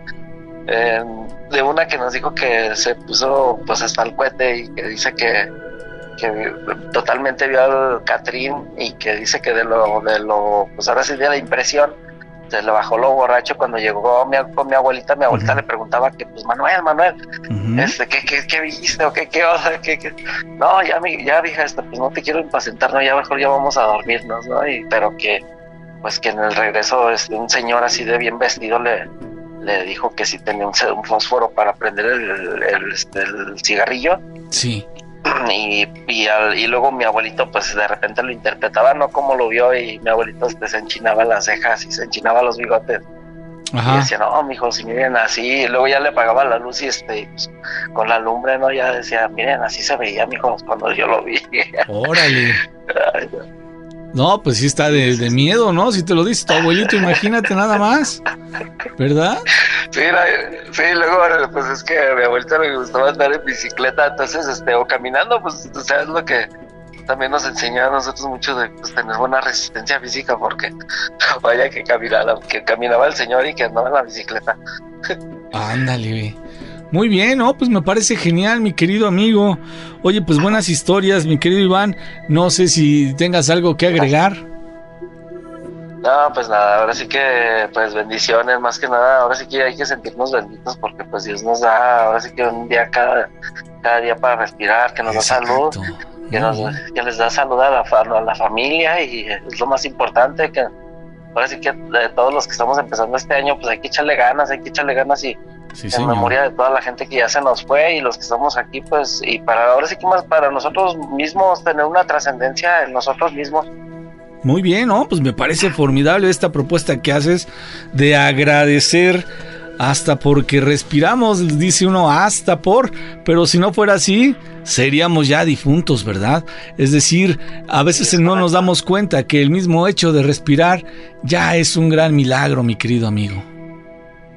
[SPEAKER 21] de una que nos dijo que se puso pues hasta el cohete y que dice que totalmente vio al Catrín y que dice que de lo pues ahora sí de la impresión se le bajó lo borracho cuando llegó con mi abuelita. Mi abuelita le preguntaba que pues Manuel, ¿qué viste o qué onda? No, ya hija, pues no te quiero impacientar, no, ya mejor ya vamos a dormirnos, ¿no? Pero que pues que en el regreso un señor así de bien vestido le dijo que sí tenía un fósforo para prender el cigarrillo.
[SPEAKER 13] Sí.
[SPEAKER 21] Y luego mi abuelito pues de repente lo interpretaba no como lo vio, y mi abuelito se enchinaba las cejas y se enchinaba los bigotes. Ajá. Y decía, no, mijo, si miren así, y luego ya le apagaba la luz y pues, con la lumbre, ¿no? Ya decía, miren, así se veía, mijo, cuando yo lo vi.
[SPEAKER 13] Órale. No, pues sí está de miedo, ¿no? Si te lo dice tu abuelito, imagínate nada más, ¿verdad?
[SPEAKER 21] Sí, luego pues es que a mi abuelita le gustaba andar en bicicleta, entonces, o caminando, pues, o sea, es lo que también nos enseñó a nosotros mucho de pues, tener buena resistencia física, porque vaya que caminaba el señor y que andaba en la bicicleta.
[SPEAKER 13] Ándale, muy bien, ¿no? Pues me parece genial, mi querido amigo. Oye, pues buenas historias, mi querido Iván. No sé si tengas algo que agregar.
[SPEAKER 21] No, pues nada, ahora sí que, pues bendiciones, más que nada, ahora sí que hay que sentirnos benditos, porque pues Dios nos da, ahora sí que un día cada día para respirar, que nos da salud, que les da salud a la familia, y es lo más importante, que ahora sí que de todos los que estamos empezando este año, pues hay que echarle ganas y sí, en memoria de toda la gente que ya se nos fue y los que estamos aquí, pues, y ahora sí que más para nosotros mismos, tener una trascendencia en nosotros mismos.
[SPEAKER 13] Muy bien, ¿no? Pues me parece formidable esta propuesta que haces de agradecer hasta porque respiramos, dice uno, pero si no fuera así, seríamos ya difuntos, ¿verdad? Es decir, a veces no nos damos cuenta que el mismo hecho de respirar ya es un gran milagro, mi querido amigo.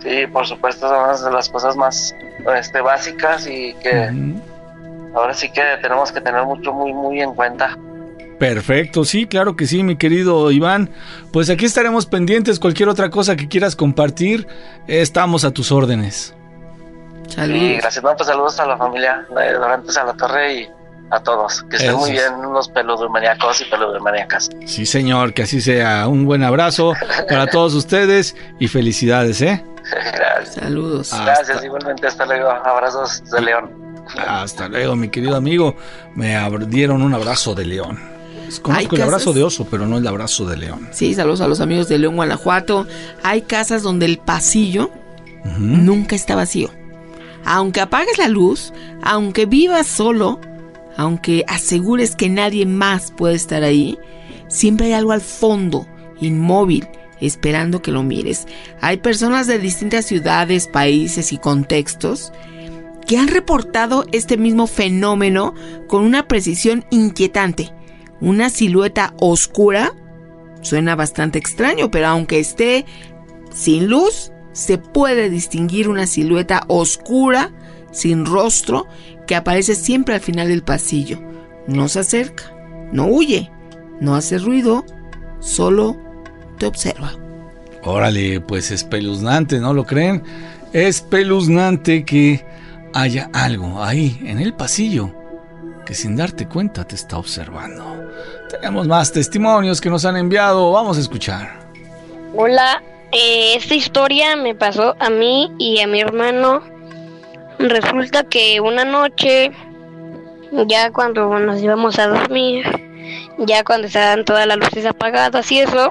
[SPEAKER 21] Sí, por supuesto, son una de las cosas más básicas y que ahora sí que tenemos que tener mucho, muy, muy en cuenta.
[SPEAKER 13] Perfecto, sí, claro que sí, mi querido Iván. Pues aquí estaremos pendientes. Cualquier otra cosa que quieras compartir, estamos a tus órdenes.
[SPEAKER 21] Saludos. Sí, gracias. No, pues saludos a la familia de Dorantes a la Torre y a todos. Que estén muy bien los peludomaníacos y peludomaníacas.
[SPEAKER 13] Sí, señor, que así sea. Un buen abrazo para todos ustedes y felicidades, ¿eh?
[SPEAKER 21] Gracias.
[SPEAKER 12] Saludos.
[SPEAKER 21] Gracias, igualmente. Hasta luego. Abrazos de León.
[SPEAKER 13] Hasta luego, mi querido amigo. Me dieron un abrazo de león. Conozco el abrazo de oso, pero no el abrazo de león.
[SPEAKER 12] Sí, saludos a los amigos de León, Guanajuato. Hay casas donde el pasillo nunca está vacío. Aunque apagues la luz, aunque vivas solo, aunque asegures que nadie más puede estar ahí, siempre hay algo al fondo, inmóvil, esperando que lo mires. Hay personas de distintas ciudades, países y contextos que han reportado este mismo fenómeno con una precisión inquietante. Una silueta oscura, suena bastante extraño, pero aunque esté sin luz, se puede distinguir una silueta oscura, sin rostro, que aparece siempre al final del pasillo. No se acerca, no huye, no hace ruido, solo te observa.
[SPEAKER 13] Órale, pues espeluznante, ¿no lo creen? Espeluznante que haya algo ahí en el pasillo que sin darte cuenta te está observando. Tenemos más testimonios que nos han enviado, vamos a escuchar.
[SPEAKER 6] Hola, esta historia me pasó a mí y a mi hermano. Resulta que una noche, ya cuando nos íbamos a dormir, ya cuando estaban todas las luces apagadas y eso,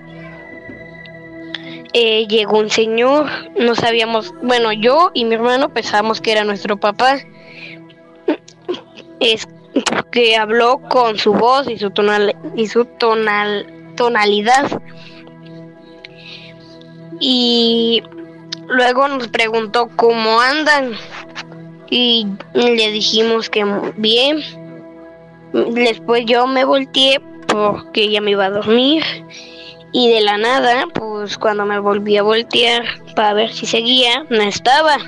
[SPEAKER 6] llegó un señor. No sabíamos, bueno, yo y mi hermano pensábamos que era nuestro papá. Es porque habló con su voz y su tonalidad. Y luego nos preguntó cómo andan y le dijimos que bien. Después yo me volteé porque ya me iba a dormir y de la nada, pues cuando me volví a voltear para ver si seguía, no estaba.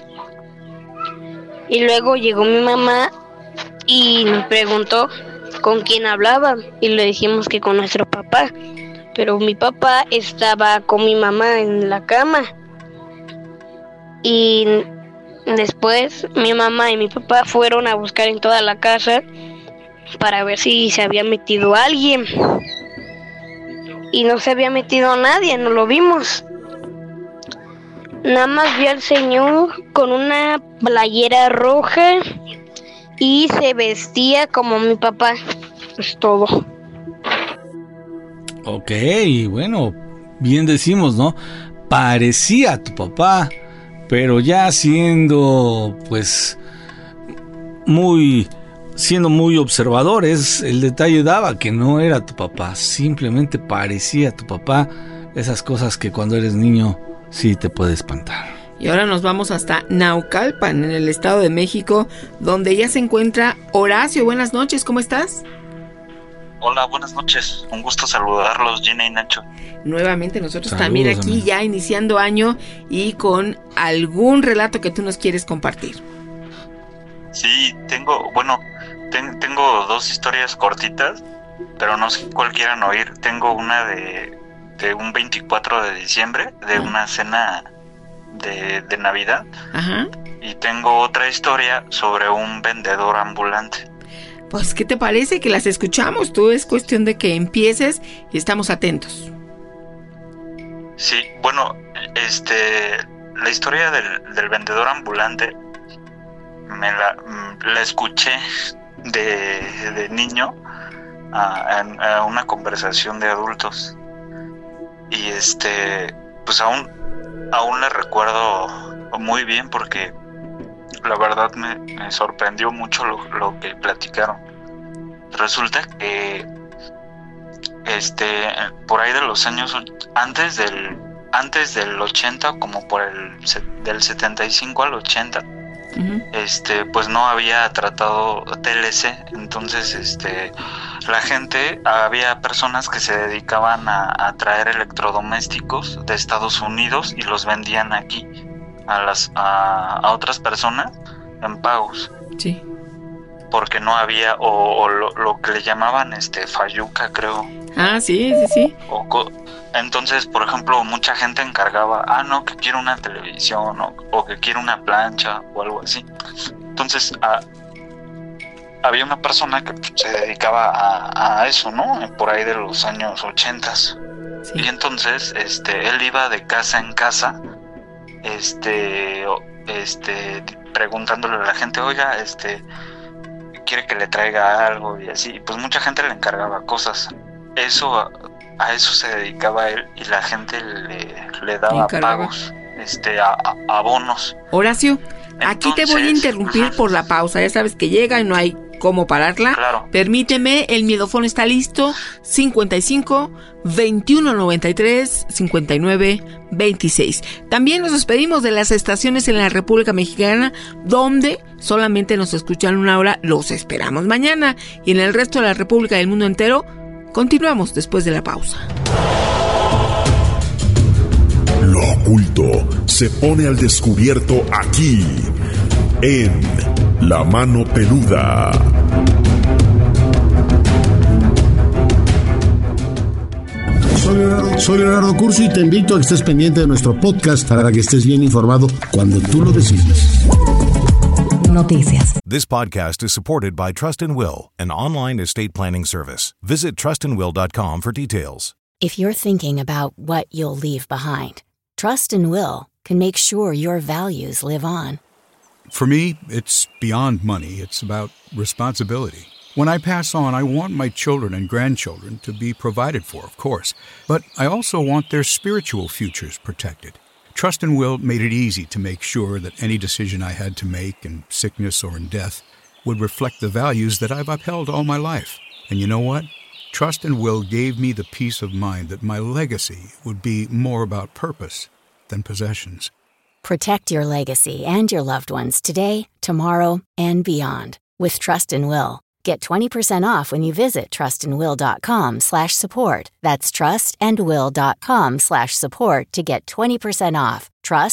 [SPEAKER 6] Y luego llegó mi mamá y nos preguntó con quién hablaba y le dijimos que con nuestro papá, pero mi papá estaba con mi mamá en la cama. Y después mi mamá y mi papá fueron a buscar en toda la casa para ver si se había metido alguien, y no se había metido nadie, no lo vimos. Nada más vi al señor con una playera roja y se vestía como mi papá. Es todo.
[SPEAKER 13] Ok, bueno, bien decimos, ¿no? Parecía a tu papá, pero ya siendo muy observadores, el detalle daba que no era tu papá, simplemente parecía a tu papá. Esas cosas que cuando eres niño sí te puede espantar.
[SPEAKER 12] Y ahora nos vamos hasta Naucalpan, en el Estado de México, donde ya se encuentra Horacio. Buenas noches, ¿cómo estás?
[SPEAKER 22] Hola, buenas noches. Un gusto saludarlos, Gina y Nacho.
[SPEAKER 12] Nuevamente nosotros también aquí, amigo, ya iniciando año y con algún relato que tú nos quieres compartir.
[SPEAKER 22] Sí, tengo dos historias cortitas, pero no sé cuál quieran oír. Tengo una de un 24 de diciembre, de una cena de Navidad. Ajá. Y tengo otra historia sobre un vendedor ambulante.
[SPEAKER 12] Pues, ¿qué te parece que las escuchamos? Tú es cuestión de que empieces y estamos atentos.
[SPEAKER 22] Sí, bueno, la historia del vendedor ambulante la escuché de niño a una conversación de adultos, y pues aún la recuerdo muy bien porque la verdad me sorprendió mucho lo que platicaron. Resulta que por ahí de los años antes del 80, como del 75 al 80, uh-huh, pues no había tratado TLC. Entonces había personas que se dedicaban a traer electrodomésticos de Estados Unidos y los vendían aquí. a otras personas en pagos.
[SPEAKER 12] Sí.
[SPEAKER 22] Porque no había, o lo que le llamaban fayuca, creo.
[SPEAKER 12] Ah, sí.
[SPEAKER 22] Entonces, por ejemplo, mucha gente encargaba, no, que quiero una televisión, o que quiero una plancha, o algo así. Entonces, había una persona que se dedicaba a eso, ¿no? Por ahí de los años 80. Sí. Y entonces, él iba de casa en casa, preguntándole a la gente, oiga, quiere que le traiga algo y así. Y pues mucha gente le encargaba cosas. A eso se dedicaba él, y la gente le daba pagos, abonos.
[SPEAKER 12] Horacio, aquí te voy a interrumpir por la pausa. Ya sabes que llega y no hay cómo pararla.
[SPEAKER 22] Claro.
[SPEAKER 12] Permíteme, el miedofón está listo. 55 21 93 59 26. También nos despedimos de las estaciones en la República Mexicana donde solamente nos escuchan una hora. Los esperamos mañana. Y en el resto de la República y del mundo entero, continuamos después de la pausa.
[SPEAKER 16] Lo oculto se pone al descubierto aquí, en La Mano Peluda.
[SPEAKER 7] Soy Leonardo Curcio y te invito a que estés pendiente de nuestro podcast para que estés bien informado cuando tú lo decidas.
[SPEAKER 3] Noticias. This podcast is supported by Trust and Will, an online estate planning service. Visit trustandwill.com for details.
[SPEAKER 4] If you're thinking about what you'll leave behind, Trust and Will can make sure your values live on.
[SPEAKER 5] For me, it's beyond money. It's about responsibility. When I pass on, I want my children and grandchildren to be provided for, of course, but I also want their spiritual futures protected. Trust and Will made it easy to make sure that any decision I had to make in sickness or in death would reflect the values that I've upheld all my life. And you know what? Trust and Will gave me the peace of mind that my legacy would be more about purpose than possessions.
[SPEAKER 4] Protect your legacy and your loved ones today, tomorrow, and beyond with Trust and Will. Get 20% off when you visit trustandwill.com/support. That's trustandwill.com/support to get 20% off.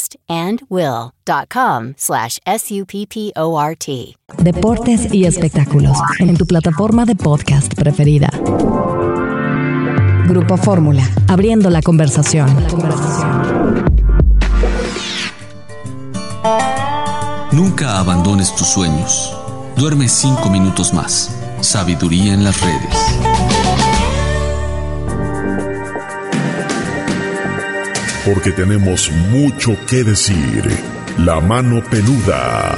[SPEAKER 4] trustandwill.com/SUPPORT.
[SPEAKER 9] Deportes y espectáculos en tu plataforma de podcast preferida. Grupo Fórmula, abriendo la conversación.
[SPEAKER 19] Nunca abandones tus sueños. Duerme 5 minutos más. Sabiduría en las redes.
[SPEAKER 16] Porque tenemos mucho que decir. La Mano Peluda.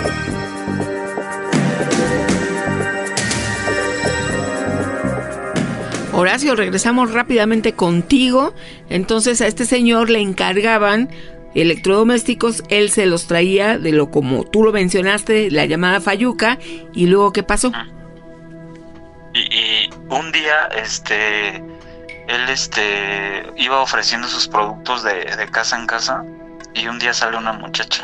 [SPEAKER 12] Horacio, regresamos rápidamente contigo. Entonces a este señor le encargaban electrodomésticos, él se los traía de lo como tú lo mencionaste, la llamada fayuca, y luego ¿qué pasó?
[SPEAKER 22] Y un día él iba ofreciendo sus productos de casa en casa, y un día sale una muchacha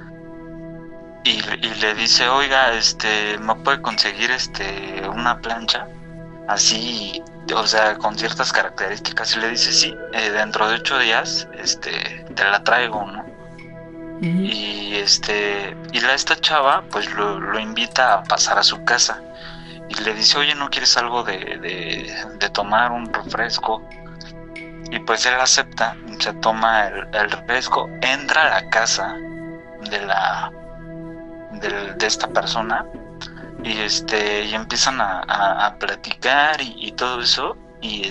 [SPEAKER 22] y le dice, oiga, ¿me puede conseguir una plancha? Así, o sea, con ciertas características. Y le dice, sí, dentro de 8 días, te la traigo, ¿no? Uh-huh. Y esta chava, pues lo invita a pasar a su casa. Y le dice, oye, ¿no quieres algo de tomar, un refresco? Y pues él acepta, se toma el refresco, entra a la casa de esta persona, y empiezan a platicar y todo eso, y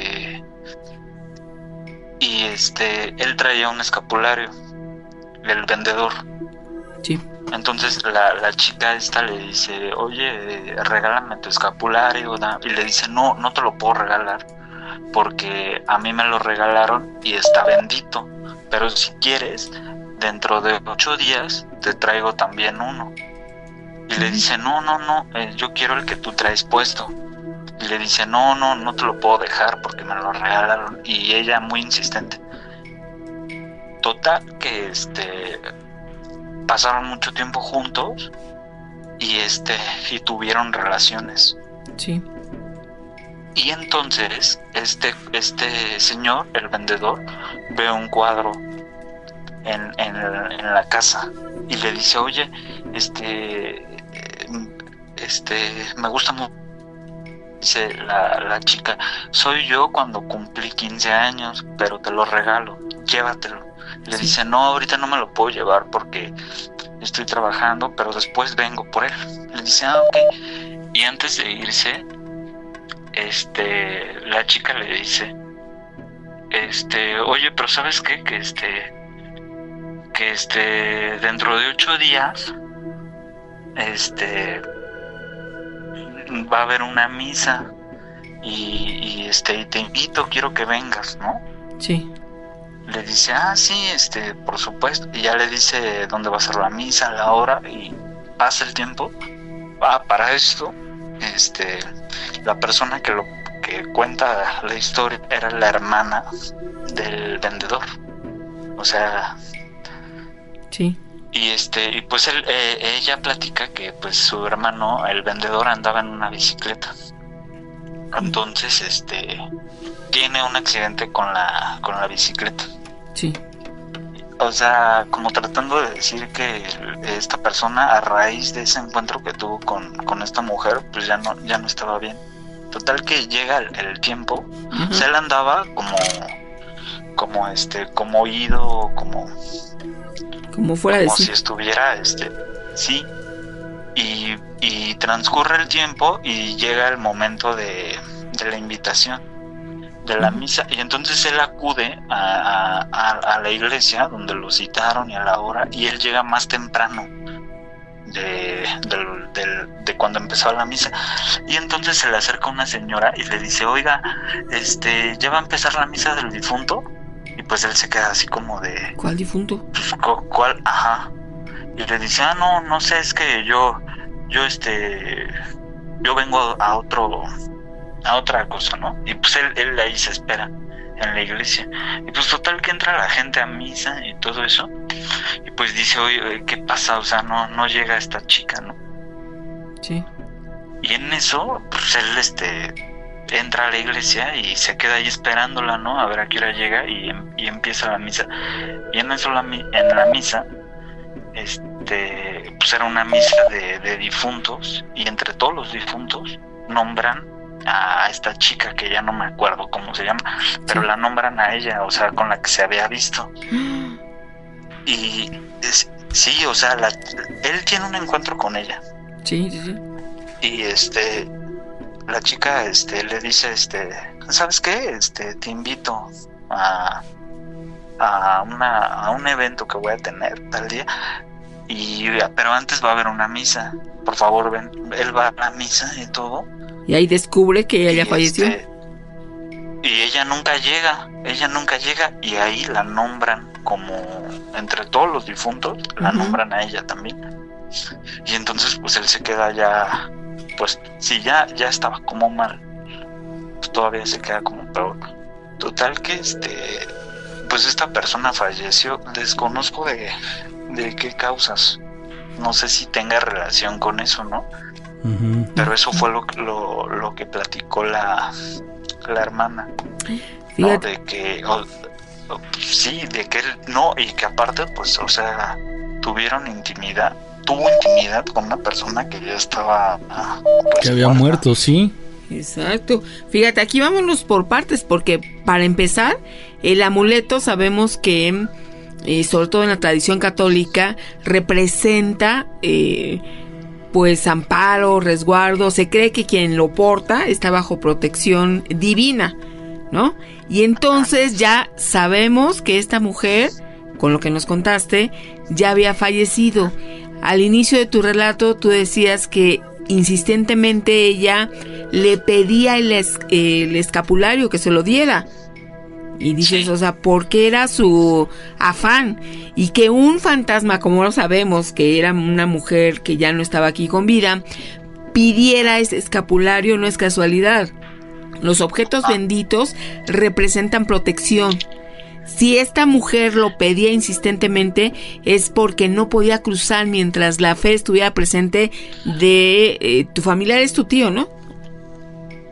[SPEAKER 22] él traía un escapulario, el vendedor.
[SPEAKER 12] Sí.
[SPEAKER 22] Entonces la chica esta le dice, oye, regálame tu escapulario, y le dice, no te lo puedo regalar porque a mí me lo regalaron y está bendito, pero si quieres, dentro de 8 días te traigo también uno. Y le dice, no, yo quiero el que tú traes puesto. Y le dice, no te lo puedo dejar porque me lo regalaron. Y ella muy insistente. Total que pasaron mucho tiempo juntos y tuvieron relaciones.
[SPEAKER 12] Sí.
[SPEAKER 22] Y entonces este señor, el vendedor, ve un cuadro en la casa y le dice, oye, me gusta mucho. Dice la chica, soy yo cuando cumplí 15 años, pero te lo regalo, llévatelo. Le dice, no, ahorita no me lo puedo llevar porque estoy trabajando, pero después vengo por él. Le dice, ok. Y antes de irse, la chica le dice, oye, pero ¿sabes qué? Que dentro de 8 días, va a haber una misa y te invito, quiero que vengas, ¿no?
[SPEAKER 12] Sí.
[SPEAKER 22] Le dice, sí, por supuesto. Y ya le dice dónde va a ser la misa, la hora, y pasa el tiempo. Para esto, la persona que cuenta la historia era la hermana del vendedor. O sea,
[SPEAKER 12] sí.
[SPEAKER 22] Y pues ella platica que pues su hermano, el vendedor, andaba en una bicicleta. Entonces, tiene un accidente con la bicicleta.
[SPEAKER 12] Sí.
[SPEAKER 22] O sea, como tratando de decir que esta persona, a raíz de ese encuentro que tuvo con esta mujer, pues ya no estaba bien. Total que llega el tiempo. Uh-huh. O sea, él andaba como oído,
[SPEAKER 12] como fuera de sí.
[SPEAKER 22] Como si estuviera, sí. Y transcurre el tiempo y llega el momento de la invitación, de la misa. Y entonces él acude a la iglesia donde lo citaron y a la hora. Y él llega más temprano de cuando empezó la misa. Y entonces se le acerca una señora y le dice, oiga, ¿ya va a empezar la misa del difunto? Y pues él se queda así como de...
[SPEAKER 12] ¿Cuál difunto?
[SPEAKER 22] ¿Cuál? Ajá. Y le dice, no sé, es que yo vengo a otra cosa, ¿no? Y pues él ahí se espera en la iglesia. Y pues total que entra la gente a misa y todo eso. Y pues dice, oye, ¿qué pasa? O sea, no llega esta chica, ¿no?
[SPEAKER 12] Sí.
[SPEAKER 22] Y en eso, pues él entra a la iglesia y se queda ahí esperándola, ¿no? A ver a qué hora llega y empieza la misa. Y en eso en la misa, pues era una misa de difuntos, y entre todos los difuntos nombran a esta chica que ya no me acuerdo cómo se llama, pero la nombran a ella, o sea, con la que se había visto. Y sí, o sea, él tiene un encuentro con ella.
[SPEAKER 12] Sí.
[SPEAKER 22] Y la chica le dice, ¿sabes qué? Te invito a un evento que voy a tener tal día, pero antes va a haber una misa, por favor ven. Él va a la misa y todo,
[SPEAKER 12] y ahí descubre que ella falleció.
[SPEAKER 22] Y ella nunca llega, y ahí la nombran como entre todos los difuntos, la nombran a ella también. Y entonces pues él se queda ya, pues si ya estaba como mal, pues todavía se queda como peor. Total que pues esta persona falleció. Desconozco de qué causas, no sé si tenga relación con eso, ¿no? Uh-huh. Pero eso fue lo que platicó la hermana. ¿No? De que sí, de que él no, y que aparte pues, o sea, tuvo intimidad con una persona que ya estaba pues,
[SPEAKER 13] que había muerto, sí.
[SPEAKER 12] Exacto. Fíjate, aquí vámonos por partes, porque para empezar, el amuleto sabemos que, sobre todo en la tradición católica, representa pues amparo, resguardo. Se cree que quien lo porta está bajo protección divina, ¿no? Y entonces ya sabemos que esta mujer, con lo que nos contaste, ya había fallecido. Al inicio de tu relato tú decías que insistentemente ella le pedía el escapulario, que se lo diera. Y dices, o sea, porque era su afán. Y que un fantasma, como lo sabemos, que era una mujer que ya no estaba aquí con vida, pidiera ese escapulario, no es casualidad. Los objetos benditos representan protección. Si esta mujer lo pedía insistentemente, es porque no podía cruzar mientras la fe estuviera presente de tu familiar, es tu tío, ¿no?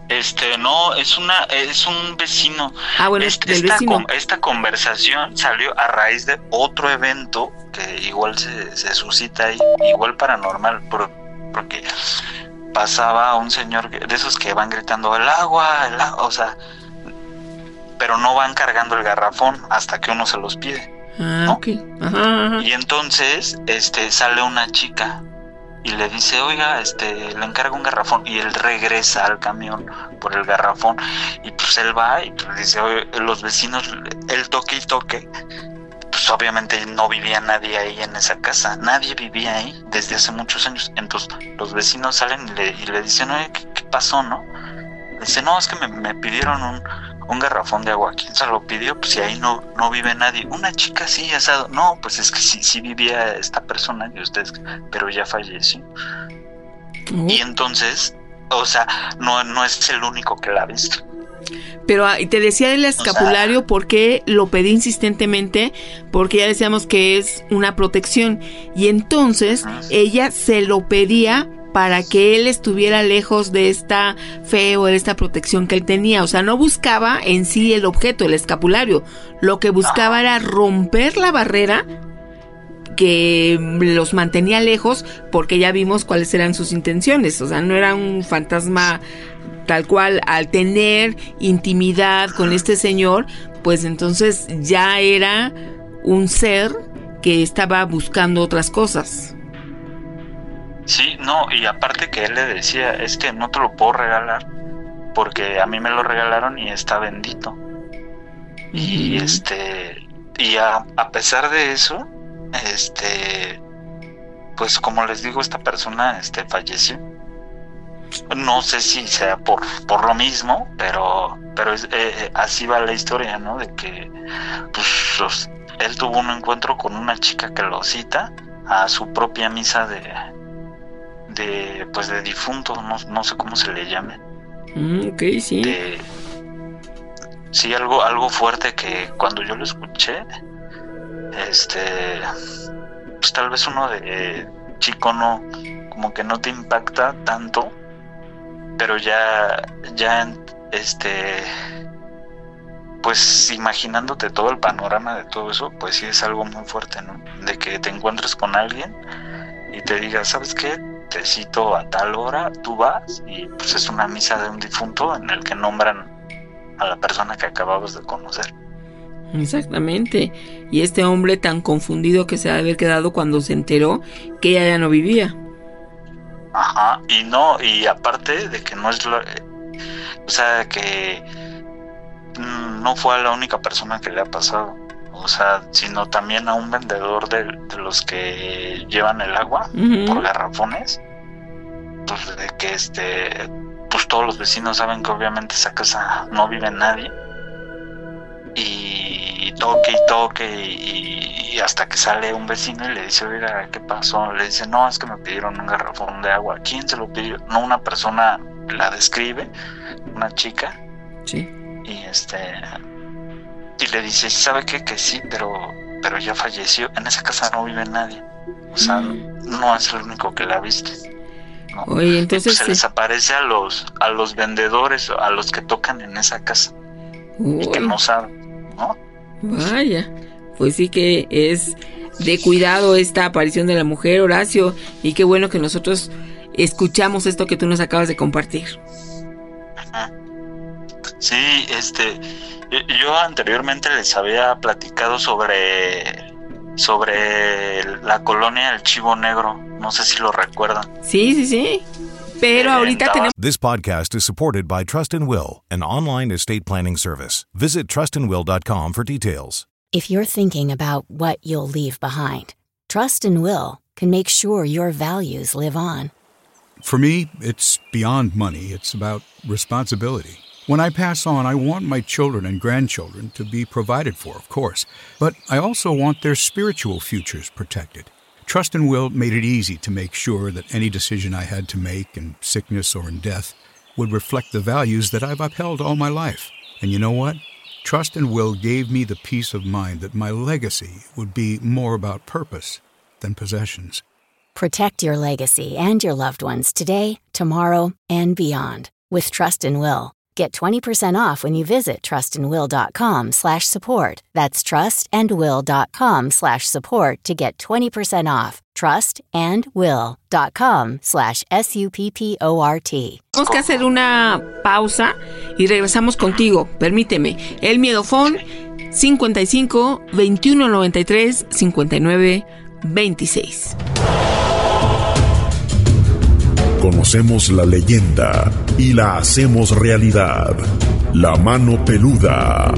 [SPEAKER 22] No, es un vecino.
[SPEAKER 12] Bueno, del vecino.
[SPEAKER 22] Esta conversación salió a raíz de otro evento que igual se suscita ahí, igual paranormal, porque pasaba un señor de esos que van gritando el agua, o sea, pero no van cargando el garrafón hasta que uno se los pide. ¿no?
[SPEAKER 12] Ok. Ajá.
[SPEAKER 22] Y entonces sale una chica y le dice, oiga, le encargo un garrafón, y él regresa al camión por el garrafón, y pues él va y pues dice, oye, los vecinos, él toque y toque, pues obviamente no vivía nadie ahí en esa casa, nadie vivía ahí desde hace muchos años. Entonces los vecinos salen y le dicen, oye, ¿qué pasó, no? Dice, no, es que me pidieron un garrafón de agua. ¿Quién se lo pidió? Pues si ahí no vive nadie. Una chica sí, asado. No, pues es que sí vivía esta persona de ustedes, pero ya falleció. Y entonces, o sea, no es el único que la ha visto.
[SPEAKER 12] Pero te decía el escapulario, porque lo pedí insistentemente, porque ya decíamos que es una protección, y entonces ella se lo pedía para que él estuviera lejos de esta fe o de esta protección que él tenía. O sea, no buscaba en sí el objeto, el escapulario. Lo que buscaba era romper la barrera que los mantenía lejos, porque ya vimos cuáles eran sus intenciones. O sea, no era un fantasma tal cual. Al tener intimidad con este señor, pues entonces ya era un ser que estaba buscando otras cosas.
[SPEAKER 22] Sí, no, y aparte que él le decía, es que no te lo puedo regalar porque a mí me lo regalaron y está bendito. Y y a pesar de eso, pues como les digo, esta persona falleció. No sé si sea por lo mismo, pero así va la historia, ¿no? De que pues él tuvo un encuentro con una chica que lo cita a su propia misa de difunto, no sé cómo se le llame.
[SPEAKER 12] Ok, sí.
[SPEAKER 22] Sí, algo fuerte que cuando yo lo escuché, pues tal vez uno de chico no, como que no te impacta tanto, pero ya pues imaginándote todo el panorama de todo eso, pues sí es algo muy fuerte, ¿no? De que te encuentres con alguien y te diga, ¿sabes qué? Te cito a tal hora, tú vas, y pues es una misa de un difunto en el que nombran a la persona que acababas de conocer.
[SPEAKER 12] Exactamente. Y este hombre tan confundido que se ha de haber quedado cuando se enteró que ella ya no vivía.
[SPEAKER 22] Ajá, y aparte de que no es o sea, que no fue la única persona que le ha pasado, o sea, sino también a un vendedor de los que llevan el agua por garrafones, pues de que pues todos los vecinos saben que obviamente esa casa no vive nadie, y toque y hasta que sale un vecino y le dice, oiga, ¿qué pasó? Le dice, no, es que me pidieron un garrafón de agua. ¿Quién se lo pidió? No, una persona la describe, una chica.
[SPEAKER 12] Sí.
[SPEAKER 22] Y le dice, ¿sabe qué? Que sí, pero ya falleció. En esa casa no vive nadie. O sea, no es el único que la ha visto, ¿no?
[SPEAKER 12] Oye, entonces
[SPEAKER 22] se les aparece a los vendedores, a los que tocan en esa casa. Y que no saben, ¿no?
[SPEAKER 12] Vaya, pues sí que es de cuidado esta aparición de la mujer, Horacio, y qué bueno que nosotros escuchamos esto que tú nos acabas de compartir.
[SPEAKER 22] Sí, yo anteriormente les había platicado sobre la colonia del Chivo Negro, no sé si lo recuerdan.
[SPEAKER 12] Sí, pero ahorita tenemos...
[SPEAKER 3] This podcast is supported by Trust & Will, an online estate planning service. Visit trustandwill.com for details.
[SPEAKER 4] If you're thinking about what you'll leave behind, Trust & Will can make sure your values live on.
[SPEAKER 5] For me, it's beyond money. It's about responsibility. When I pass on, I want my children and grandchildren to be provided for, of course, but I also want their spiritual futures protected. Trust & Will made it easy to make sure that any decision I had to make in sickness or in death would reflect the values that I've upheld all my life. And you know what? Trust & Will gave me the peace of mind that my legacy would be more about purpose than possessions.
[SPEAKER 4] Protect your legacy and your loved ones today, tomorrow, and beyond. with Trust and Will. Get 20% off when you visit trustandwill.com/support. That's trustandwill.com/support to get 20% off. trustandwill.com/SUPPORT.
[SPEAKER 12] Tenemos que hacer una pausa y regresamos contigo. Permíteme. El Miedofón 55 21 93 59 26.
[SPEAKER 16] Conocemos la leyenda y la hacemos realidad. La mano peluda.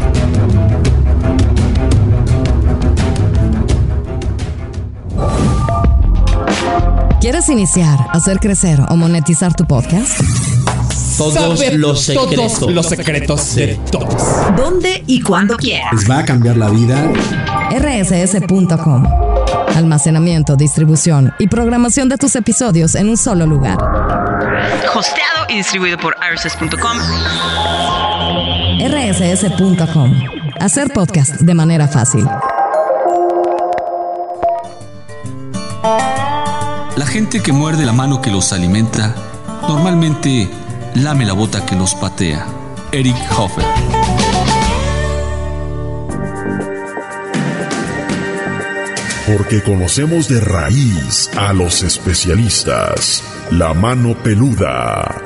[SPEAKER 9] ¿Quieres iniciar, hacer crecer o monetizar tu podcast?
[SPEAKER 10] Todos los secretos de todos.
[SPEAKER 9] ¿Dónde y cuándo quieras?
[SPEAKER 10] Les va a cambiar la vida.
[SPEAKER 9] rss.com. Almacenamiento, distribución y programación de tus episodios en un solo lugar.
[SPEAKER 11] Hosteado y distribuido por rss.com.
[SPEAKER 9] rss.com. Hacer podcast de manera fácil.
[SPEAKER 19] La gente que muerde la mano que los alimenta, normalmente lame la bota que los patea. Eric Hofer.
[SPEAKER 16] Porque conocemos de raíz a los especialistas. La mano peluda.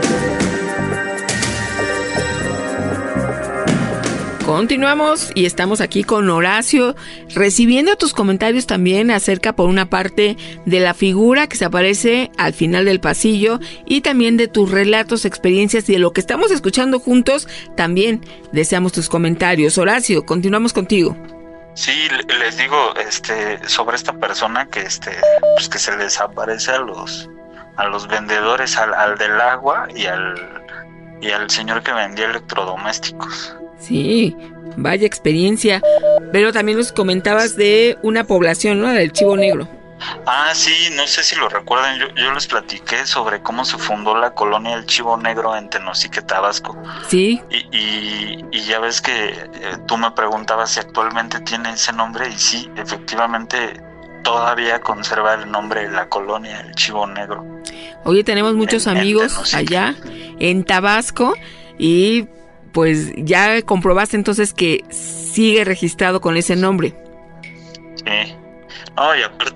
[SPEAKER 12] Continuamos y estamos aquí con Horacio, recibiendo tus comentarios también acerca, por una parte, de la figura que se aparece al final del pasillo y también de tus relatos, experiencias y de lo que estamos escuchando juntos. También deseamos tus comentarios. Horacio, continuamos contigo.
[SPEAKER 22] Sí, les digo, sobre esta persona que pues que se les aparece a los vendedores, al del agua y al señor que vendía electrodomésticos.
[SPEAKER 12] Sí, vaya experiencia. Pero también nos comentabas de una población, ¿no? Del Chivo Negro.
[SPEAKER 22] Ah, sí, no sé si lo recuerdan, yo les platiqué sobre cómo se fundó la colonia del Chivo Negro en Tenosique, Tabasco.
[SPEAKER 12] Sí.
[SPEAKER 22] Y ya ves que tú me preguntabas si actualmente tiene ese nombre, y sí, efectivamente todavía conserva el nombre de la colonia del Chivo Negro.
[SPEAKER 12] Oye, tenemos muchos amigos allá en Tabasco y pues ya comprobaste entonces que sigue registrado con ese nombre.
[SPEAKER 22] Sí. No, y aparte,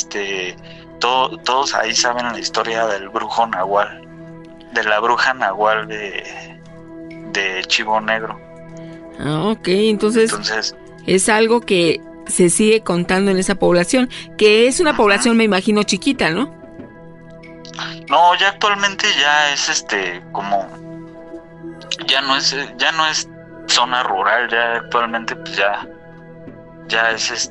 [SPEAKER 22] todos ahí saben la historia del brujo Nahual, de la bruja Nahual de Chivo Negro.
[SPEAKER 12] Ah, ok, entonces es algo que se sigue contando en esa población, que es una población, me imagino, chiquita, ¿no?
[SPEAKER 22] No, ya actualmente ya es como ya no es zona rural, ya actualmente pues ya es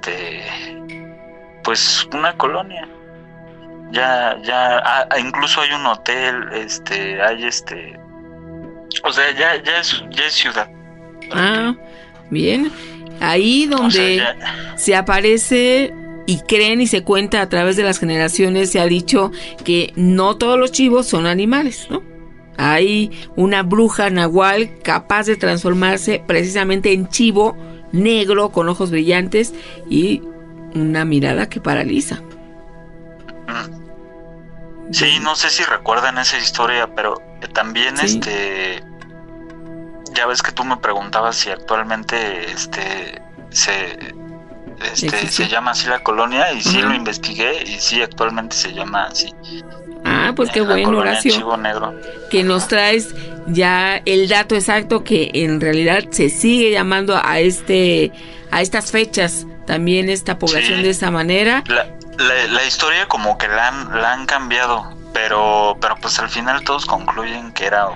[SPEAKER 22] pues una colonia. Ya incluso hay un hotel, hay o sea, ya es ciudad.
[SPEAKER 12] Ah, bien. Ahí donde se aparece y creen y se cuenta a través de las generaciones, se ha dicho que no todos los chivos son animales, ¿no? Hay una bruja nahual capaz de transformarse precisamente en chivo negro con ojos brillantes y una mirada que paraliza.
[SPEAKER 22] Sí, no sé si recuerdan esa historia, pero también
[SPEAKER 12] sí.
[SPEAKER 22] Ya ves que tú me preguntabas si actualmente se llama así la colonia, y sí lo investigué y sí actualmente se llama así.
[SPEAKER 12] Ah, pues qué bueno, Horacio,
[SPEAKER 22] Chivo Negro,
[SPEAKER 12] que nos traes ya el dato exacto, que en realidad se sigue llamando a estas fechas también esta población, sí, de esa manera.
[SPEAKER 22] La historia como que la han cambiado, pero pues al final todos concluyen que era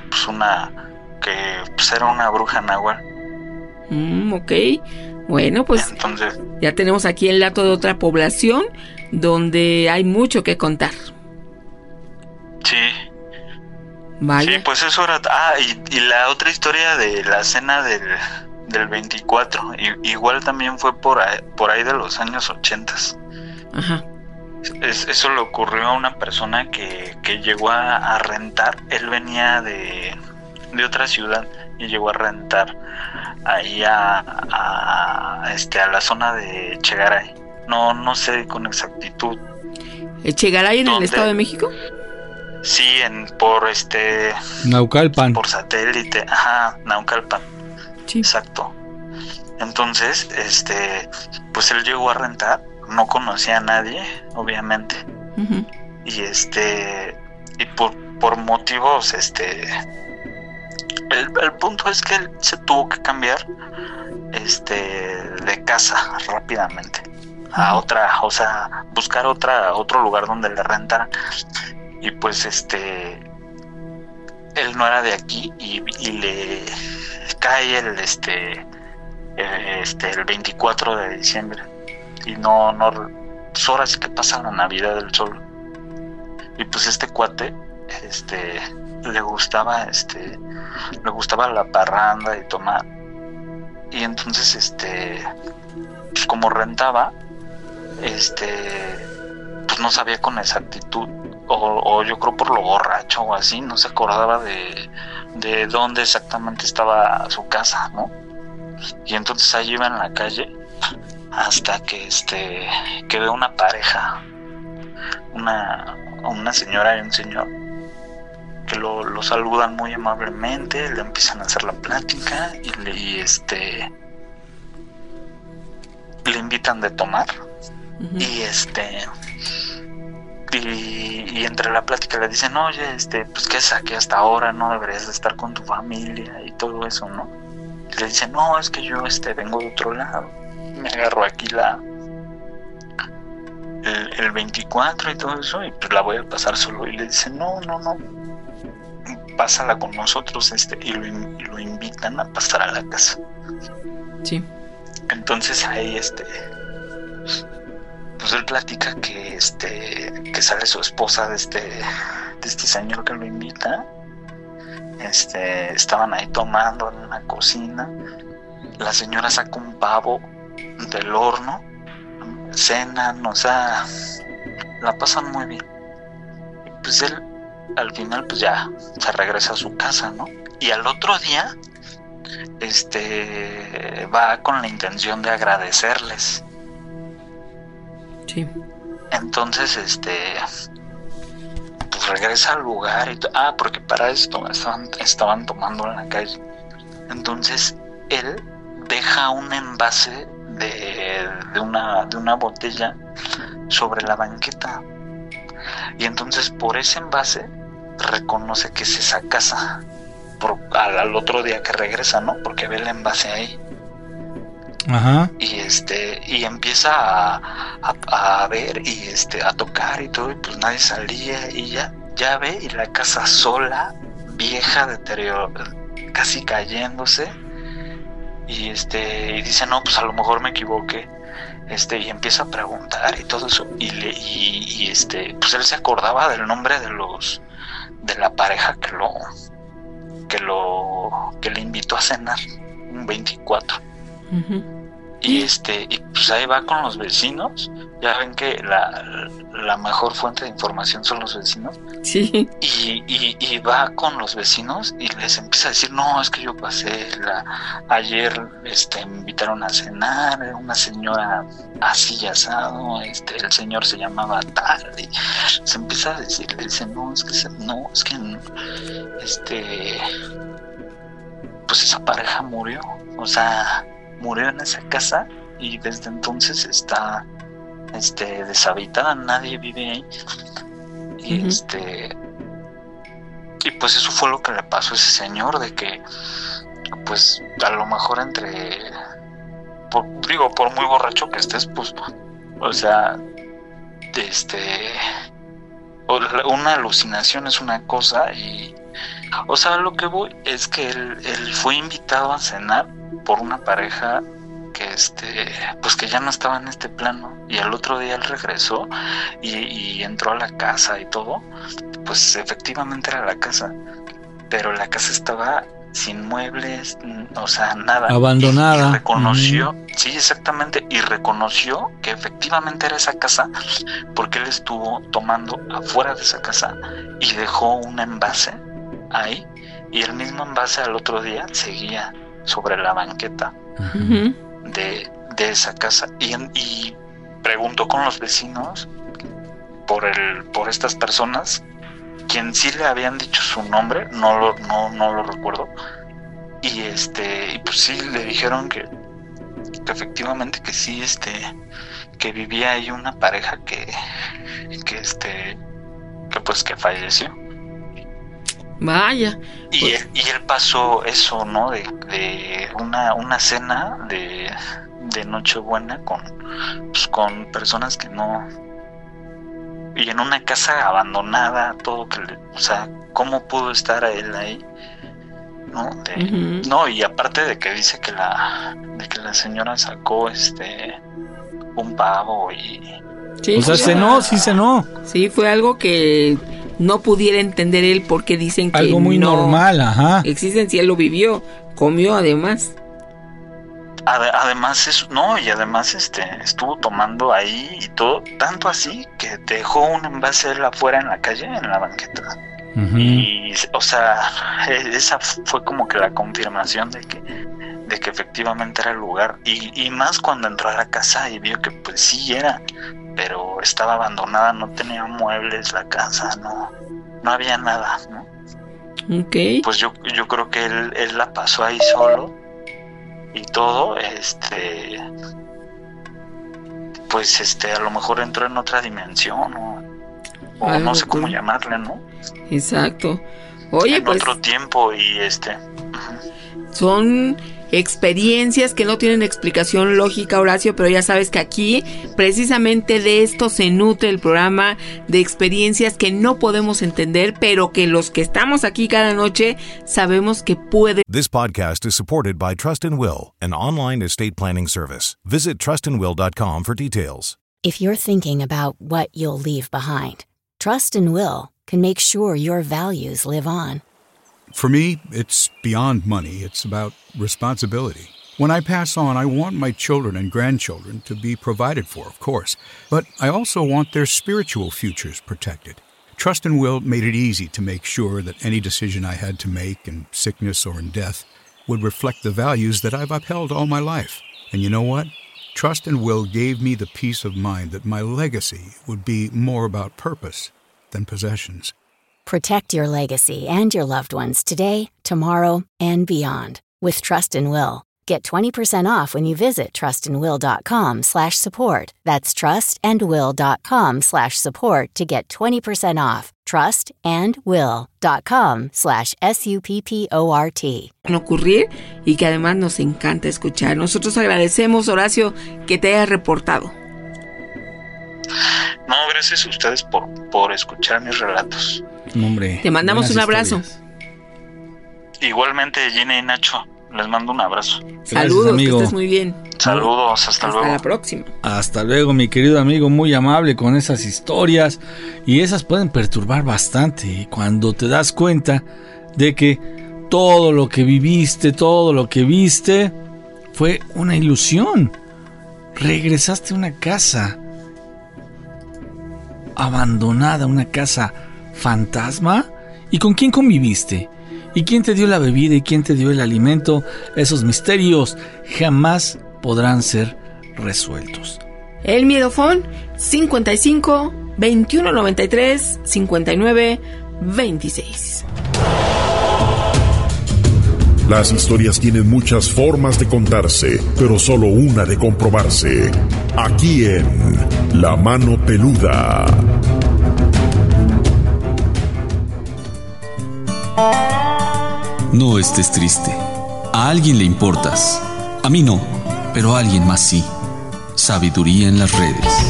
[SPEAKER 22] era una bruja náhuatl.
[SPEAKER 12] Ok, bueno, pues
[SPEAKER 22] entonces
[SPEAKER 12] ya tenemos aquí el dato de otra población donde hay mucho que contar.
[SPEAKER 22] Sí.
[SPEAKER 12] Vaya.
[SPEAKER 22] Sí, pues eso era. Y la otra historia de la cena del 24, igual también fue por ahí de los años 80.
[SPEAKER 12] Ajá.
[SPEAKER 22] Eso le ocurrió a una persona que llegó a rentar. Él venía de otra ciudad y llegó a rentar ahí a la zona de Echegaray. No sé con exactitud.
[SPEAKER 12] ¿Echegaray en el Estado de México?
[SPEAKER 22] Sí, por
[SPEAKER 13] Naucalpan.
[SPEAKER 22] Por satélite, ajá, Naucalpan.
[SPEAKER 12] Sí.
[SPEAKER 22] Exacto. Entonces, pues él llegó a rentar, no conocía a nadie, obviamente.
[SPEAKER 12] Uh-huh.
[SPEAKER 22] Y y por motivos, el punto es que él se tuvo que cambiar de casa rápidamente a otra, o sea, buscar otro lugar donde le rentaran. Y pues él no era de aquí y le cae el 24 de diciembre y no pues horas que pasa la Navidad del Sol. Y pues este cuate le gustaba la parranda y tomar, y entonces pues como rentaba, pues no sabía con exactitud, o yo creo por lo borracho o así, no se acordaba de dónde exactamente estaba su casa, ¿no? Y entonces ahí iba en la calle hasta que ve una pareja, una señora y un señor, que lo saludan muy amablemente, le empiezan a hacer la plática y le invitan de tomar. Uh-huh. Y entre la plática le dicen, oye, pues que es aquí hasta ahora, no deberías de estar con tu familia y todo eso, ¿no? Y le dicen, no, es que yo vengo de otro lado, me agarro aquí el 24 y todo eso, y pues la voy a pasar solo. Y le dicen, no, pásala con nosotros, y lo invitan a pasar a la casa.
[SPEAKER 12] Sí.
[SPEAKER 22] Entonces ahí pues él platica que sale su esposa de este señor que lo invita. Estaban ahí tomando en una cocina, la señora saca un pavo del horno, cenan, o sea, la pasan muy bien. Y pues él al final pues ya se regresa a su casa, ¿no? Y al otro día va con la intención de agradecerles.
[SPEAKER 12] Sí.
[SPEAKER 22] Entonces pues regresa al lugar y porque para esto estaban tomando en la calle. Entonces él deja un envase de una botella sobre la banqueta, y entonces por ese envase reconoce que es esa casa al otro día que regresa, ¿no? Porque ve el envase ahí.
[SPEAKER 13] Ajá.
[SPEAKER 22] Y empieza a ver y a tocar y todo, y pues nadie salía, y ya ve, y la casa sola, vieja, deteriorada, casi cayéndose. Y dice, no, pues a lo mejor me equivoqué, y empieza a preguntar y todo eso, y pues él se acordaba del nombre de la pareja que le invitó a cenar un 24.
[SPEAKER 12] Uh-huh.
[SPEAKER 22] Y pues ahí va con los vecinos. Ya ven que la mejor fuente de información son los vecinos.
[SPEAKER 12] Sí.
[SPEAKER 22] Y va con los vecinos y les empieza a decir, no, es que yo pasé ayer me invitaron a cenar, una señora así y asado, el señor se llamaba tal, y se empieza a decir, le dice, pues esa pareja murió, o sea, murió en esa casa, y desde entonces está deshabitada, nadie vive ahí. Y
[SPEAKER 12] uh-huh.
[SPEAKER 22] Y pues eso fue lo que le pasó a ese señor, de que pues a lo mejor por muy borracho que estés, pues, o sea, una alucinación es una cosa, y o sea, lo que voy es que él fue invitado a cenar por una pareja que pues que ya no estaba en este plano, y al otro día él regresó y entró a la casa y todo. Pues efectivamente era la casa, pero la casa estaba sin muebles, o sea, nada,
[SPEAKER 13] abandonada.
[SPEAKER 22] Y reconoció, sí, exactamente, y reconoció que efectivamente era esa casa, porque él estuvo tomando afuera de esa casa y dejó un envase ahí, y el mismo envase al otro día seguía sobre la banqueta
[SPEAKER 12] uh-huh.
[SPEAKER 22] de esa casa, y preguntó con los vecinos por estas personas quien sí le habían dicho su nombre, no lo recuerdo, y pues sí le dijeron que efectivamente que sí, que vivía ahí una pareja que pues que falleció.
[SPEAKER 12] Vaya.
[SPEAKER 22] Y él pasó eso, ¿no? De una cena de Nochebuena con personas que no, y en una casa abandonada, todo o sea, ¿cómo pudo estar él ahí? ¿No? No, y aparte de que dice que la señora sacó un pavo y
[SPEAKER 12] sí,
[SPEAKER 13] o sea, cenó.
[SPEAKER 12] Sí, fue algo que no pudiera entender él porque dicen que
[SPEAKER 13] algo muy normal, ajá.
[SPEAKER 12] Existen, si él lo vivió, comió además.
[SPEAKER 22] Además eso, no, y además estuvo tomando ahí y todo, tanto así que dejó un envase él afuera en la calle, en la banqueta. Uh-huh. Y, o sea, esa fue como que la confirmación de que efectivamente era el lugar, y más cuando entró a la casa y vio que pues sí era, pero estaba abandonada, no tenía muebles la casa, no había nada, ¿no?
[SPEAKER 12] Okay.
[SPEAKER 22] Pues yo creo que él la pasó ahí solo y todo, pues a lo mejor entró en otra dimensión o no sé cómo llamarle, ¿no?
[SPEAKER 12] Exacto. Oye,
[SPEAKER 22] en
[SPEAKER 12] pues
[SPEAKER 22] otro tiempo y
[SPEAKER 12] son experiencias que no tienen explicación lógica, Horacio, pero ya sabes que aquí precisamente de esto se nutre el programa, de experiencias que no podemos entender, pero que los que estamos aquí cada noche sabemos que puede.
[SPEAKER 3] This podcast is supported by Trust and Will, an online estate planning service. Visit trustandwill.com for details.
[SPEAKER 4] If you're thinking about what you'll leave behind, Trust and Will can make sure your values live on.
[SPEAKER 5] For me, it's beyond money. It's about responsibility. When I pass on, I want my children and grandchildren to be provided for, of course, but I also want their spiritual futures protected. Trust and Will made it easy to make sure that any decision I had to make in sickness or in death would reflect the values that I've upheld all my life. And you know what? Trust and Will gave me the peace of mind that my legacy would be more about purpose than possessions.
[SPEAKER 4] Protect your legacy and your loved ones today, tomorrow, and beyond with Trust and Will. Get 20% off when you visit trustandwill.com/support. That's trustandwill.com/support to get 20% off. trustandwill.com/SUPPORT.
[SPEAKER 12] Ocurrir y que además nos encanta escuchar. Nosotros agradecemos, Horacio, que te hayas reportado.
[SPEAKER 22] No, gracias a ustedes por escuchar mis relatos.
[SPEAKER 13] Hombre,
[SPEAKER 12] te mandamos un abrazo.
[SPEAKER 22] Igualmente, Gina y Nacho, les mando un abrazo.
[SPEAKER 12] Saludos,
[SPEAKER 13] amigo.
[SPEAKER 12] Que estés muy bien.
[SPEAKER 22] Saludos, hasta luego.
[SPEAKER 12] Hasta la próxima.
[SPEAKER 13] Hasta luego, mi querido amigo, muy amable con esas historias, y esas pueden perturbar bastante cuando te das cuenta de que todo lo que viviste, todo lo que viste fue una ilusión. Regresaste a una casa abandonada, una casa fantasma. ¿Y con quién conviviste? ¿Y quién te dio la bebida y quién te dio el alimento? Esos misterios jamás podrán ser resueltos.
[SPEAKER 12] El Miedofón 55 21 93 59 26.
[SPEAKER 16] Las historias tienen muchas formas de contarse, pero solo una de comprobarse. Aquí en La Mano Peluda.
[SPEAKER 19] No estés triste. A alguien le importas. A mí no, pero a alguien más sí. Sabiduría en las redes.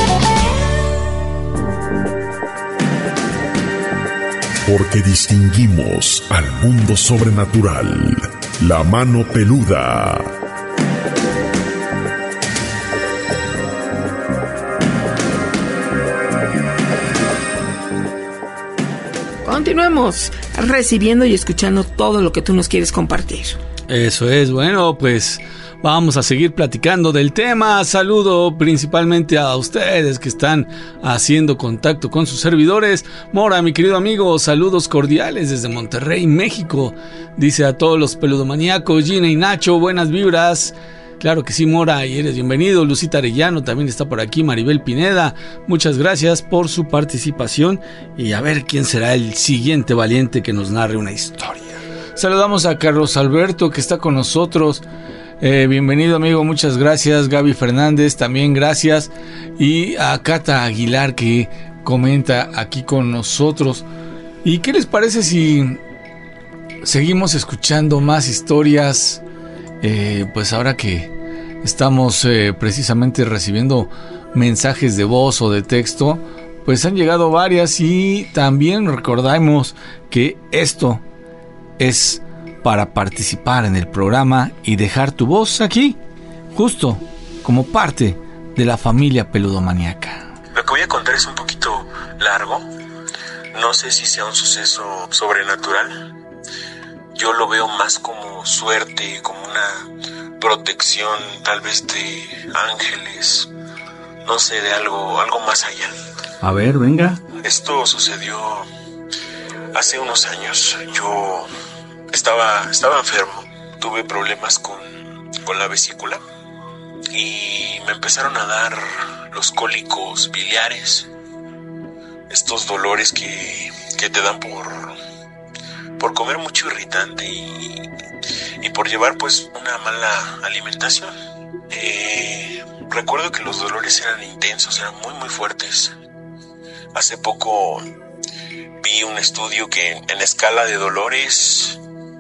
[SPEAKER 16] Porque distinguimos al mundo sobrenatural. La Mano Peluda.
[SPEAKER 12] Continuemos recibiendo y escuchando todo lo que tú nos quieres compartir.
[SPEAKER 13] Eso es, bueno, pues vamos a seguir platicando del tema. Saludo principalmente a ustedes que están haciendo contacto con sus servidores. Mora, mi querido amigo, saludos cordiales desde Monterrey, México. Dice a todos los peludomaníacos, Gina y Nacho, buenas vibras. Claro que sí, Mora, y eres bienvenido. Lucita Arellano también está por aquí. Maribel Pineda, muchas gracias por su participación. Y a ver quién será el siguiente valiente que nos narre una historia. Saludamos a Carlos Alberto, que está con nosotros. Bienvenido, amigo, muchas gracias. Gaby Fernández, también gracias. Y a Cata Aguilar, que comenta aquí con nosotros. ¿Y qué les parece si seguimos escuchando más historias? Pues ahora que estamos precisamente recibiendo mensajes de voz o de texto, pues han llegado varias, y también recordamos que esto es para participar en el programa y dejar tu voz aquí, justo como parte de la familia peludomaníaca.
[SPEAKER 8] Lo que voy a contar es un poquito largo, no sé si sea un suceso sobrenatural. Yo lo veo más como suerte, como una protección, tal vez de ángeles, no sé, de algo más allá.
[SPEAKER 13] A ver, venga.
[SPEAKER 8] Esto sucedió hace unos años. Yo estaba enfermo, tuve problemas con la vesícula y me empezaron a dar los cólicos biliares, estos dolores que te dan por comer mucho irritante y por llevar pues una mala alimentación. Recuerdo que los dolores eran intensos, eran muy muy fuertes. Hace poco vi un estudio que en escala de dolores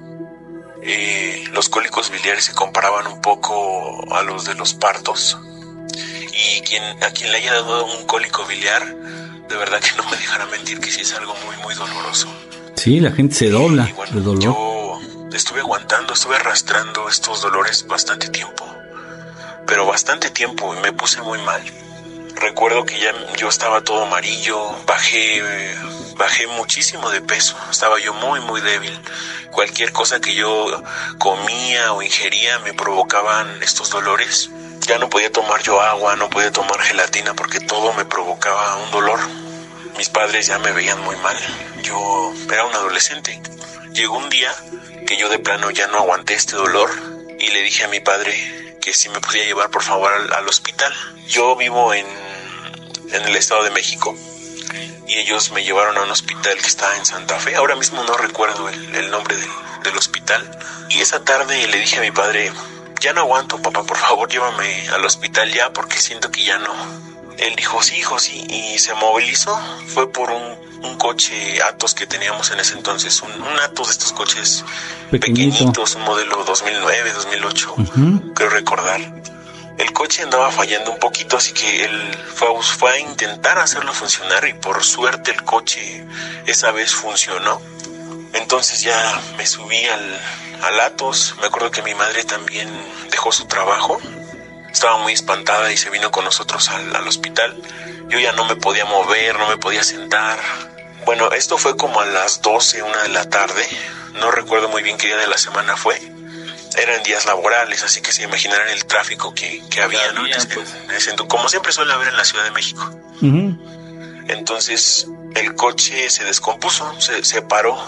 [SPEAKER 8] los cólicos biliares se comparaban un poco a los de los partos, y a quien le haya dado un cólico biliar, de verdad que no me dejará mentir que sí es algo muy muy doloroso.
[SPEAKER 13] Sí, la gente se dobla de dolor.
[SPEAKER 8] Yo estuve aguantando, estuve arrastrando estos dolores bastante tiempo, pero bastante tiempo, y me puse muy mal. Recuerdo que ya yo estaba todo amarillo, bajé muchísimo de peso, estaba yo muy muy débil. Cualquier cosa que yo comía o ingería me provocaban estos dolores. Ya no podía tomar yo agua, no podía tomar gelatina, porque todo me provocaba un dolor. Mis padres ya me veían muy mal, yo era un adolescente. Llegó un día que yo de plano ya no aguanté este dolor y le dije a mi padre que si me podía llevar por favor al hospital. Yo vivo en el Estado de México y ellos me llevaron a un hospital que está en Santa Fe. Ahora mismo no recuerdo el nombre del hospital. Y esa tarde le dije a mi padre: ya no aguanto, papá, por favor llévame al hospital ya, porque siento que ya no. Él dijo: sí, hijo, sí, y se movilizó. Fue por un coche Atos que teníamos en ese entonces, un Atos de estos coches pequeñitos, un modelo 2009, 2008, creo recordar. El coche andaba fallando un poquito, así que él fue a intentar hacerlo funcionar, y por suerte el coche esa vez funcionó. Entonces ya me subí al Atos. Me acuerdo que mi madre también dejó su trabajo, estaba muy espantada y se vino con nosotros al hospital. Yo ya no me podía mover, no me podía sentar. Bueno, esto fue como a las 12, 1 de la tarde. No recuerdo muy bien qué día de la semana fue. Eran días laborales, así que se imaginarán el tráfico que había, ¿no? Como siempre suele haber en la Ciudad de México. Entonces el coche se descompuso, se paró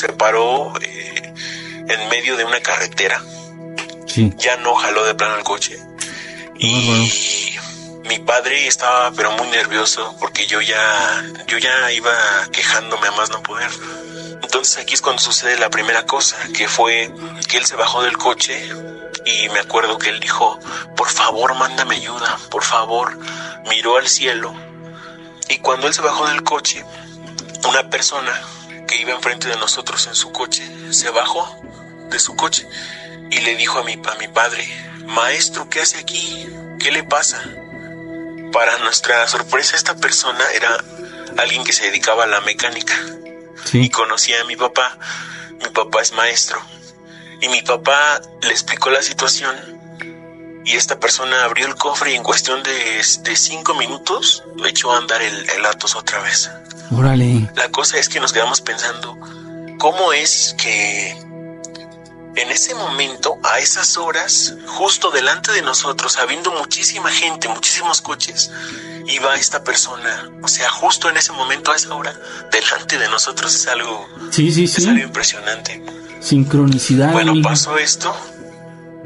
[SPEAKER 8] en medio de una carretera.
[SPEAKER 13] Sí.
[SPEAKER 8] Ya no jaló de plano el coche. Y mi padre estaba pero muy nervioso, porque yo ya iba quejándome a más no poder. Entonces aquí es cuando sucede la primera cosa, que fue que él se bajó del coche y me acuerdo que él dijo: por favor, mándame ayuda, por favor. Miró al cielo, y cuando él se bajó del coche, una persona que iba enfrente de nosotros en su coche se bajó de su coche y le dijo a mi padre: maestro, ¿qué hace aquí? ¿Qué le pasa? Para nuestra sorpresa, esta persona era alguien que se dedicaba a la mecánica. Sí. Y conocía a mi papá. Mi papá es maestro. Y mi papá le explicó la situación. Y esta persona abrió el cofre y en cuestión de 5 minutos lo echó a andar el Atos otra vez.
[SPEAKER 13] Órale.
[SPEAKER 8] La cosa es que nos quedamos pensando: ¿cómo es que en ese momento, a esas horas, justo delante de nosotros, habiendo muchísima gente, muchísimos coches, iba esta persona? O sea, justo en ese momento, a esa hora, delante de nosotros. Es algo, es algo impresionante.
[SPEAKER 13] Sincronicidad.
[SPEAKER 8] Bueno, pasó esto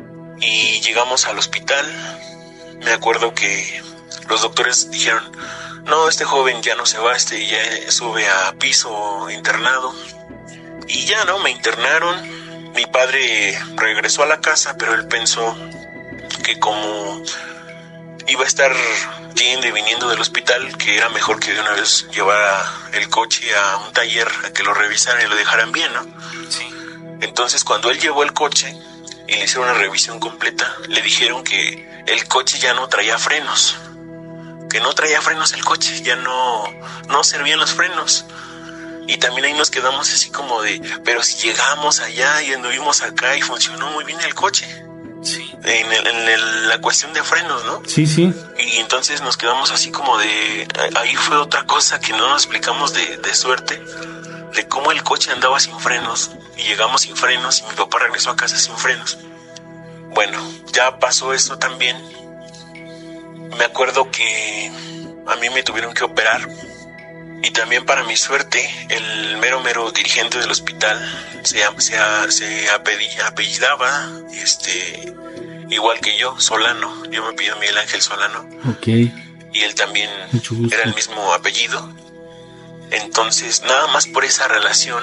[SPEAKER 8] y llegamos al hospital. Me acuerdo que los doctores dijeron, no, este joven ya no se va, ya sube a piso internado. Y ya, ¿no? Me internaron. Mi padre regresó a la casa, pero él pensó que como iba a estar yendo y viniendo del hospital, que era mejor que de una vez llevara el coche a un taller a que lo revisaran y lo dejaran bien, ¿no?
[SPEAKER 22] Sí.
[SPEAKER 8] Entonces, cuando él llevó el coche y le hicieron una revisión completa, le dijeron que el coche ya no traía frenos. Que no traía frenos el coche, ya no servían los frenos. Y también ahí nos quedamos así como de, pero si llegamos allá y anduvimos acá y funcionó muy bien el coche.
[SPEAKER 22] Sí.
[SPEAKER 8] En la cuestión de frenos, ¿no?
[SPEAKER 13] Sí, sí.
[SPEAKER 8] Y entonces nos quedamos así como de, ahí fue otra cosa que no nos explicamos de suerte, de cómo el coche andaba sin frenos y llegamos sin frenos y mi papá regresó a casa sin frenos. Bueno, ya pasó esto también. Me acuerdo que a mí me tuvieron que operar y también para mi suerte el mero dirigente del hospital se apellidaba igual que yo, Solano. Yo me pido Miguel Ángel Solano.
[SPEAKER 13] Ok.
[SPEAKER 8] Y él también era el mismo apellido. Entonces, nada más por esa relación,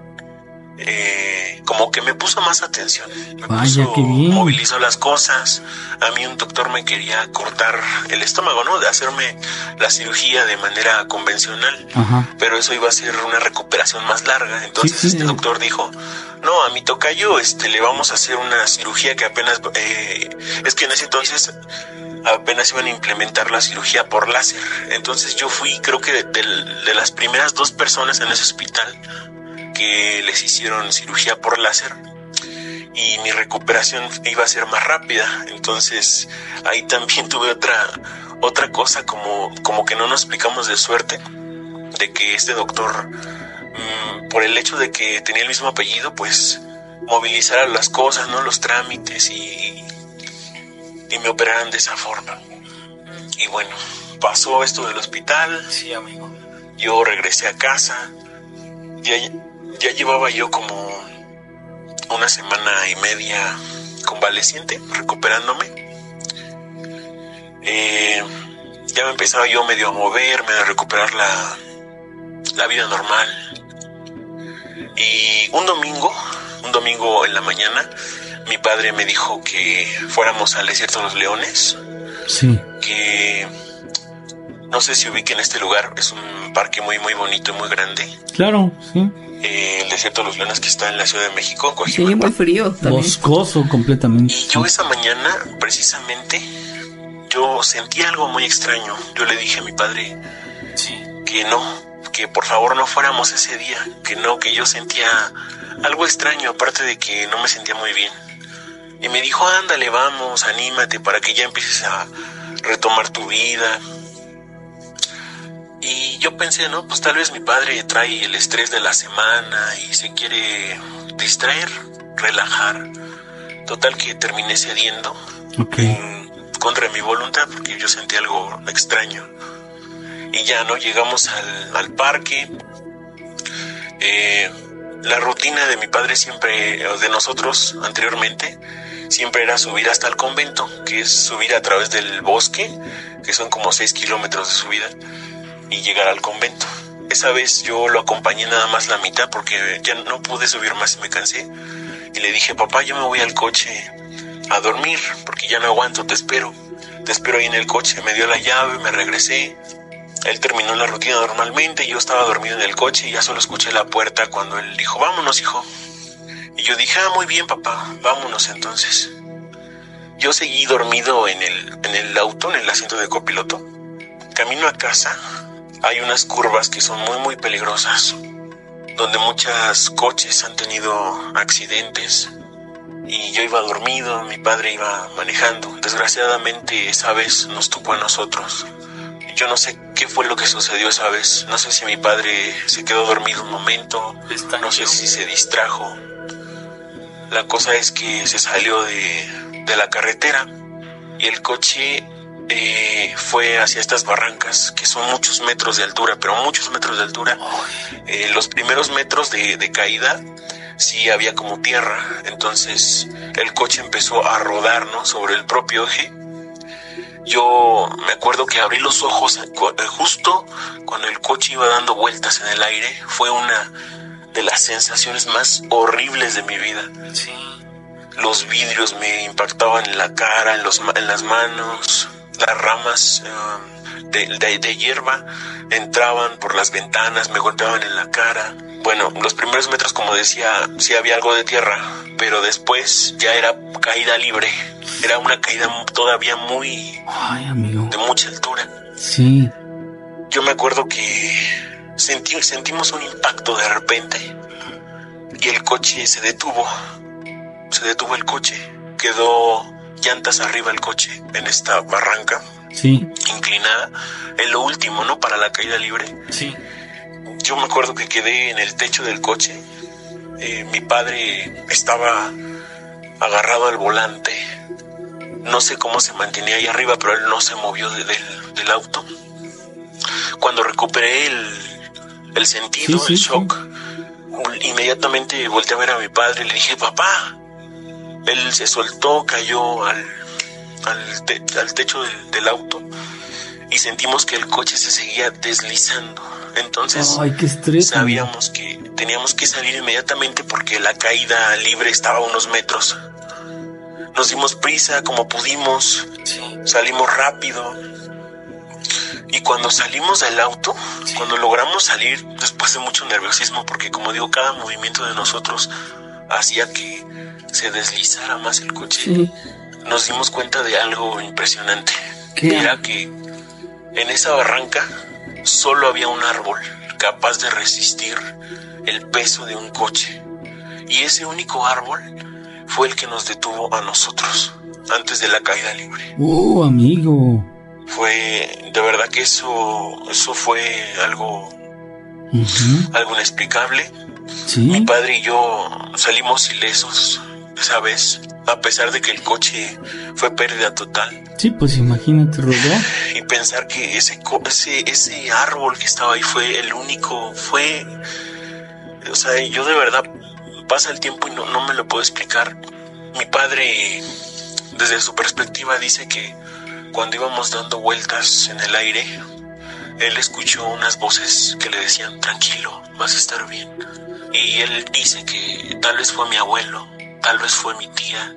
[SPEAKER 8] como que me puso más atención.
[SPEAKER 13] Vaya, qué bien.
[SPEAKER 8] Movilizó las cosas. A mí un doctor me quería cortar el estómago, ¿no? De hacerme la cirugía de manera convencional.
[SPEAKER 13] Ajá.
[SPEAKER 8] Pero eso iba a ser una recuperación más larga. Entonces doctor dijo, no, a mi tocayo le vamos a hacer una cirugía que apenas... es que en ese entonces apenas iban a implementar la cirugía por láser. Entonces yo fui, creo que de las primeras 2 personas en ese hospital que les hicieron cirugía por láser, y mi recuperación iba a ser más rápida. Entonces ahí también tuve otra cosa como que no nos explicamos de suerte, de que este doctor, por el hecho de que tenía el mismo apellido, pues movilizara las cosas, ¿no? Los trámites y me operaran de esa forma. Y bueno, pasó esto del hospital.
[SPEAKER 22] Sí, amigo.
[SPEAKER 8] Yo regresé a casa. Ya llevaba yo como una semana y media convaleciente, recuperándome. Ya me empezaba yo medio a moverme, a recuperar la vida normal. Y un domingo en la mañana, mi padre me dijo que fuéramos al Desierto de los Leones.
[SPEAKER 13] Sí.
[SPEAKER 8] Que no sé si ubiquen este lugar, es un parque muy muy bonito y muy grande.
[SPEAKER 13] Claro, sí.
[SPEAKER 8] El Desierto de los Leones, que está en la Ciudad de México,
[SPEAKER 18] sí, muy frío también.
[SPEAKER 13] Boscoso completamente.
[SPEAKER 8] Y yo esa mañana, precisamente, yo sentí algo muy extraño. Yo le dije a mi padre que no, que por favor no fuéramos ese día, que yo sentía algo extraño, aparte de que no me sentía muy bien. Y me dijo, ándale, vamos, anímate para que ya empieces a retomar tu vida. Y yo pensé, no, pues tal vez mi padre trae el estrés de la semana y se quiere distraer, relajar. Total que terminé cediendo contra mi voluntad, porque yo sentí algo extraño. Y ya, ¿no? Llegamos al parque. La rutina de mi padre siempre, o de nosotros anteriormente, siempre era subir hasta el convento, que es subir a través del bosque, que son como 6 kilómetros de subida, y llegar al convento. Esa vez yo lo acompañé nada más la mitad porque ya no pude subir más y me cansé. Y le dije, papá, yo me voy al coche a dormir porque ya no aguanto, te espero ahí en el coche. Me dio la llave, me regresé. Él terminó la rutina normalmente, yo estaba dormido en el coche y ya solo escuché la puerta cuando él dijo, vámonos, hijo. Y yo dije, muy bien, papá, vámonos entonces. Yo seguí dormido en el auto, en el asiento de copiloto. Camino a casa, hay unas curvas que son muy muy peligrosas, donde muchos coches han tenido accidentes, y yo iba dormido, mi padre iba manejando. Desgraciadamente esa vez nos tocó a nosotros. Yo no sé qué fue lo que sucedió esa vez. No sé si mi padre se quedó dormido un momento, no sé si se distrajo. La cosa es que se salió de la carretera y el coche fue hacia estas barrancas que son muchos metros de altura, pero muchos metros de altura. Los primeros metros de caída sí había como tierra, entonces el coche empezó a rodar, ¿no?, sobre el propio eje. Yo me acuerdo que abrí los ojos justo cuando el coche iba dando vueltas en el aire. Fue una de las sensaciones más horribles de mi vida.
[SPEAKER 13] Sí.
[SPEAKER 8] Los vidrios me impactaban en la cara, en las manos. Las ramas de hierba entraban por las ventanas, me golpeaban en la cara. Bueno, los primeros metros, como decía, sí había algo de tierra, pero después ya era caída libre. Era una caída todavía muy...
[SPEAKER 13] Ay, amigo.
[SPEAKER 8] De mucha altura.
[SPEAKER 13] Sí.
[SPEAKER 8] Yo me acuerdo que sentimos un impacto de repente y el coche se detuvo. Se detuvo el coche. Quedó llantas arriba el coche en esta barranca.
[SPEAKER 13] Sí.
[SPEAKER 8] Inclinada. En lo último, ¿no?, para la caída libre.
[SPEAKER 13] Sí.
[SPEAKER 8] Yo me acuerdo que quedé en el techo del coche. Mi padre estaba agarrado al volante. No sé cómo se mantenía ahí arriba, pero él no se movió del auto. Cuando recuperé el sentido, el shock, inmediatamente volteé a ver a mi padre y le dije, papá. Él se soltó, cayó al techo del auto y sentimos que el coche se seguía deslizando. Entonces,
[SPEAKER 13] ay, qué estrés,
[SPEAKER 8] sabíamos que teníamos que salir inmediatamente porque la caída libre estaba a unos metros. Nos dimos prisa como pudimos, salimos rápido. Y cuando salimos del auto, cuando logramos salir, después de mucho nerviosismo, porque como digo, cada movimiento de nosotros hacía que se deslizara más el coche, nos dimos cuenta de algo impresionante.
[SPEAKER 13] ¿Qué?
[SPEAKER 8] Era que en esa barranca solo había un árbol capaz de resistir el peso de un coche. Y ese único árbol fue el que nos detuvo a nosotros antes de la caída libre.
[SPEAKER 13] Amigo.
[SPEAKER 8] Fue, de verdad que eso fue algo inexplicable.
[SPEAKER 13] ¿Sí?
[SPEAKER 8] Mi padre y yo salimos ilesos esa vez, a pesar de que el coche fue pérdida total.
[SPEAKER 13] Sí, pues imagínate, rodó.
[SPEAKER 8] Y pensar que ese árbol que estaba ahí fue el único, o sea, yo de verdad, pasa el tiempo y no me lo puedo explicar. Mi padre, desde su perspectiva, dice que cuando íbamos dando vueltas en el aire, él escuchó unas voces que le decían, tranquilo, vas a estar bien. Y él dice que tal vez fue mi abuelo, tal vez fue mi tía,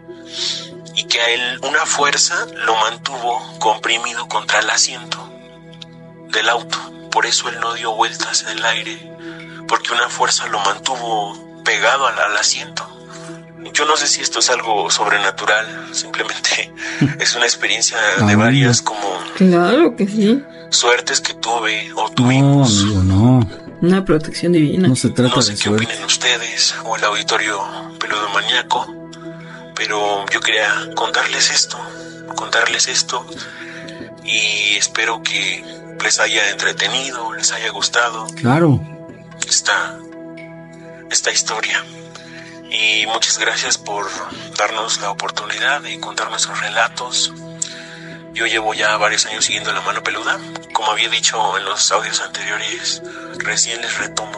[SPEAKER 8] y que a él una fuerza lo mantuvo comprimido contra el asiento del auto. Por eso él no dio vueltas en el aire, porque una fuerza lo mantuvo pegado al asiento. Yo no sé si esto es algo sobrenatural, simplemente es una experiencia de varias como...
[SPEAKER 12] Claro que sí.
[SPEAKER 8] Suertes que tuve o tuvimos.
[SPEAKER 13] No, amigo, no.
[SPEAKER 12] Una protección divina.
[SPEAKER 13] No se trata
[SPEAKER 8] de suerte. No sé qué opinen ustedes o el auditorio peludomaniaco, pero yo quería contarles esto y espero que les haya entretenido, les haya gustado.
[SPEAKER 13] Claro.
[SPEAKER 8] Esta historia. Y muchas gracias por darnos la oportunidad de contar nuestros relatos. Yo llevo ya varios años siguiendo La Mano Peluda. Como había dicho en los audios anteriores, recién les retomo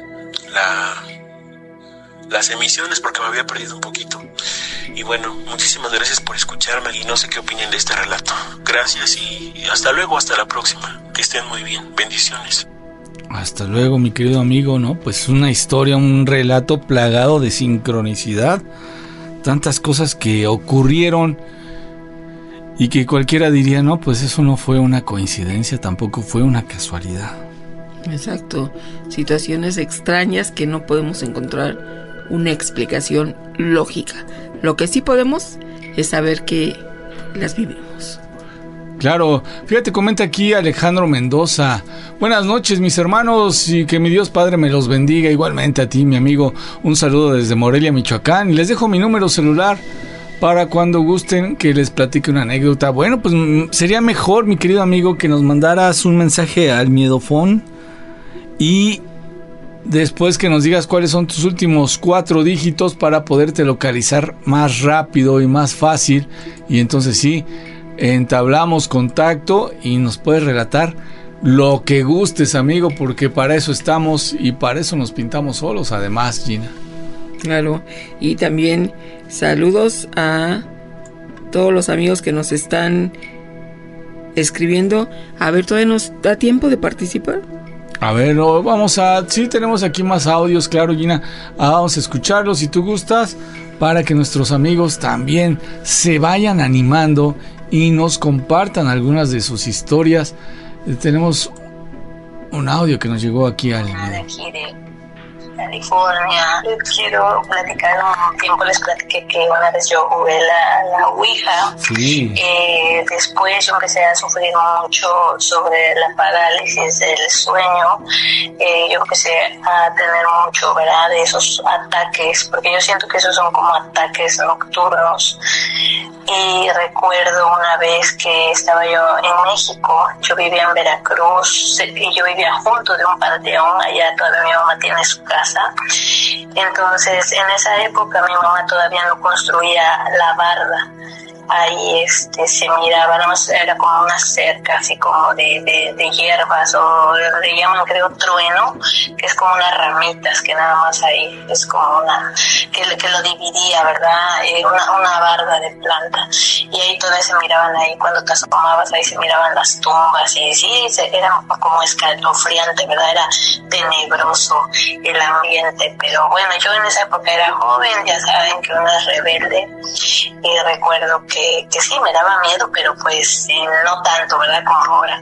[SPEAKER 8] las emisiones porque me había perdido un poquito. Y bueno, muchísimas gracias por escucharme y no sé qué opinen de este relato. Gracias y hasta luego, hasta la próxima. Que estén muy bien. Bendiciones.
[SPEAKER 13] Hasta luego, mi querido amigo, ¿no? Pues una historia, un relato plagado de sincronicidad. Tantas cosas que ocurrieron y que cualquiera diría, no, pues eso no fue una coincidencia, tampoco fue una casualidad.
[SPEAKER 12] Exacto. Situaciones extrañas que no podemos encontrar una explicación lógica. Lo que sí podemos es saber que las vivimos.
[SPEAKER 13] Claro, fíjate, comenta aquí Alejandro Mendoza. Buenas noches, mis hermanos, y que mi Dios Padre me los bendiga. Igualmente a ti, mi amigo. Un saludo desde Morelia, Michoacán. Y les dejo mi número celular para cuando gusten que les platique una anécdota. Bueno, pues sería mejor, mi querido amigo, que nos mandaras un mensaje al Miedofón y después que nos digas cuáles son tus últimos 4 dígitos para poderte localizar más rápido y más fácil. Y entonces sí, entablamos contacto y nos puedes relatar lo que gustes, amigo, porque para eso estamos y para eso nos pintamos solos, además, Gina.
[SPEAKER 12] Claro, y también saludos a todos los amigos que nos están escribiendo. A ver, ¿todavía nos da tiempo de participar?
[SPEAKER 13] A ver, sí, tenemos aquí más audios, claro, Gina. Vamos a escucharlos si tú gustas, para que nuestros amigos también se vayan animando y nos compartan algunas de sus historias. Tenemos un audio que nos llegó aquí al
[SPEAKER 14] California. Quiero platicar un tiempo, les platiqué que una vez yo jugué la Ouija.
[SPEAKER 13] Sí.
[SPEAKER 14] Después yo empecé a sufrir mucho sobre la parálisis del sueño. Yo empecé a tener mucho, ¿verdad?, de esos ataques, porque yo siento que esos son como ataques nocturnos. Y recuerdo una vez que estaba yo en México, yo vivía en Veracruz y yo vivía junto de un panteón, allá todavía mi mamá tiene su casa. Entonces en esa época mi mamá todavía no construía la barda. Ahí se miraba, nada más era como una cerca así como de hierbas, o le llaman, creo, trueno, que es como unas ramitas que nada más ahí es como una que lo dividía, ¿verdad? Una barda de planta, y ahí todavía se miraban, ahí cuando te asomabas ahí se miraban las tumbas, y sí, era como escalofriante, ¿verdad? Era tenebroso el ambiente, pero bueno, yo en esa época era joven, ya saben que uno es rebelde, y recuerdo que sí me daba miedo, pero pues no tanto, ¿verdad?, como ahora.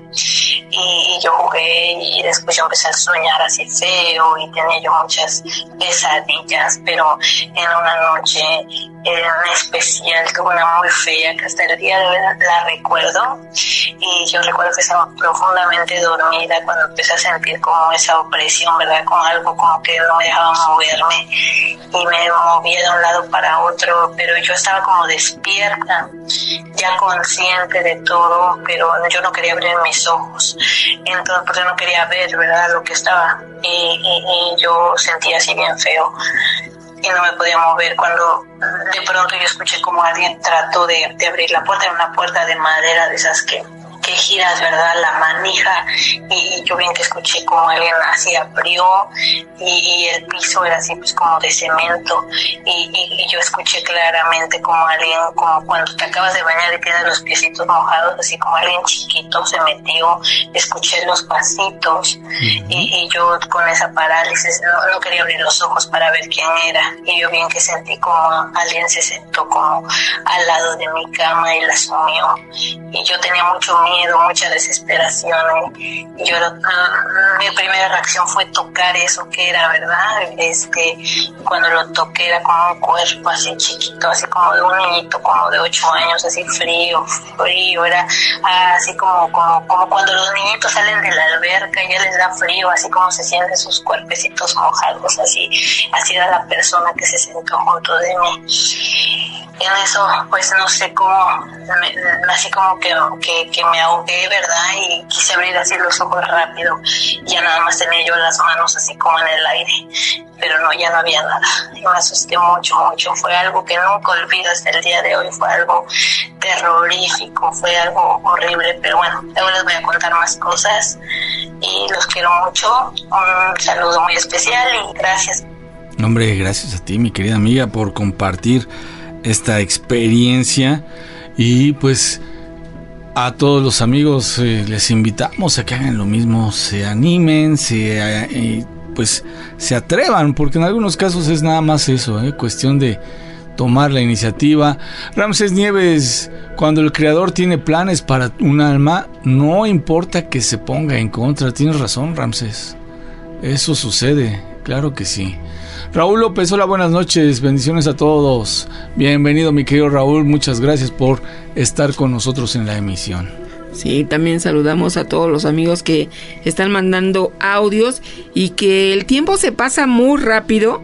[SPEAKER 14] Y yo jugué, y después yo empecé a soñar así feo, y tenía yo muchas pesadillas, pero en una noche en especial tuve una muy fea que hasta el día de hoy la recuerdo, y yo recuerdo que estaba profundamente dormida cuando empecé a sentir como esa opresión, ¿verdad?, con algo como que no me dejaba moverme y me movía de un lado para otro, pero yo estaba como despierta, ya consciente de todo, pero yo no quería abrir mis ojos, entonces porque no quería ver, ¿verdad?, lo que estaba, y yo sentía así bien feo y no me podía mover, cuando de pronto yo escuché como alguien trató de abrir la puerta, era una puerta de madera de esas que giras, ¿verdad?, la manija, y yo bien que escuché como alguien así abrió, y el piso era así pues como de cemento, y yo escuché claramente como alguien, como cuando te acabas de bañar y tienes los piecitos mojados, así como alguien chiquito se metió, escuché los pasitos, y yo con esa parálisis no quería abrir los ojos para ver quién era, y yo bien que sentí como alguien se sentó como al lado de mi cama y la sumió, y yo tenía mucho miedo, mucha desesperación, y yo mi primera reacción fue tocar eso que era, ¿verdad? Cuando lo toqué era como un cuerpo así chiquito, así como de un niñito como de 8 años, así frío, era así como cuando los niñitos salen de la alberca y ya les da frío, así como se sienten sus cuerpecitos mojados, así era la persona que se sentó junto de mí. En eso, pues no sé cómo, así como que me ahogué, ¿verdad? Y quise abrir así los ojos rápido. Ya nada más tenía yo las manos así como en el aire, pero no, ya no había nada. Y me asusté mucho. Fue algo que nunca olvido hasta el día de hoy. Fue algo terrorífico, fue algo horrible. Pero bueno, luego les voy a contar más cosas. Y los quiero mucho. Un saludo muy especial y gracias.
[SPEAKER 13] Hombre, gracias a ti, mi querida amiga, por compartir esta experiencia. Y pues a todos los amigos les invitamos a que hagan lo mismo, se animen, pues se atrevan, porque en algunos casos es nada más eso, cuestión de tomar la iniciativa. Ramsés Nieves, cuando el creador tiene planes para un alma, no importa que se ponga en contra. Tienes razón, Ramsés, eso sucede, claro que sí. Raúl López, hola, buenas noches, bendiciones a todos. Bienvenido, mi querido Raúl, muchas gracias por estar con nosotros en la emisión.
[SPEAKER 12] Sí, también saludamos a todos los amigos que están mandando audios, y que el tiempo se pasa muy rápido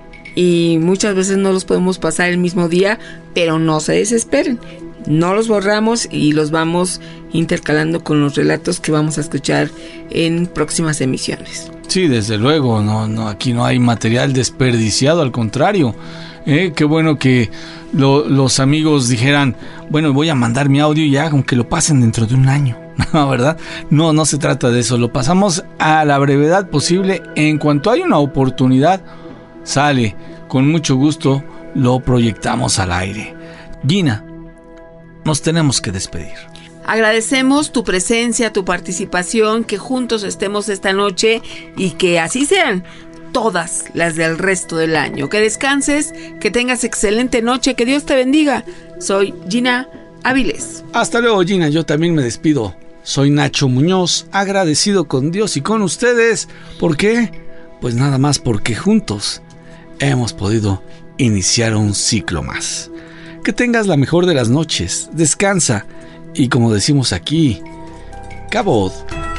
[SPEAKER 12] y muchas veces no los podemos pasar el mismo día, pero no se desesperen. No los borramos y los vamos intercalando con los relatos que vamos a escuchar en próximas emisiones.
[SPEAKER 13] Sí, desde luego, no, aquí no hay material desperdiciado, al contrario. Qué bueno que los amigos dijeran, bueno, voy a mandar mi audio ya, aunque lo pasen dentro de un año. No, ¿verdad? No se trata de eso, lo pasamos a la brevedad posible. En cuanto hay una oportunidad, sale. con mucho gusto lo proyectamos al aire. Gina, nos tenemos que despedir.
[SPEAKER 12] Agradecemos tu presencia, tu participación, que juntos estemos esta noche y que así sean todas las del resto del año. Que descanses, que tengas excelente noche, que Dios te bendiga. Soy Gina Áviles.
[SPEAKER 13] Hasta luego, Gina, yo también me despido. Soy Nacho Muñoz, agradecido con Dios y con ustedes. ¿Por qué? Pues nada más porque juntos hemos podido iniciar un ciclo más. Que tengas la mejor de las noches, descansa y, como decimos aquí, Cabot.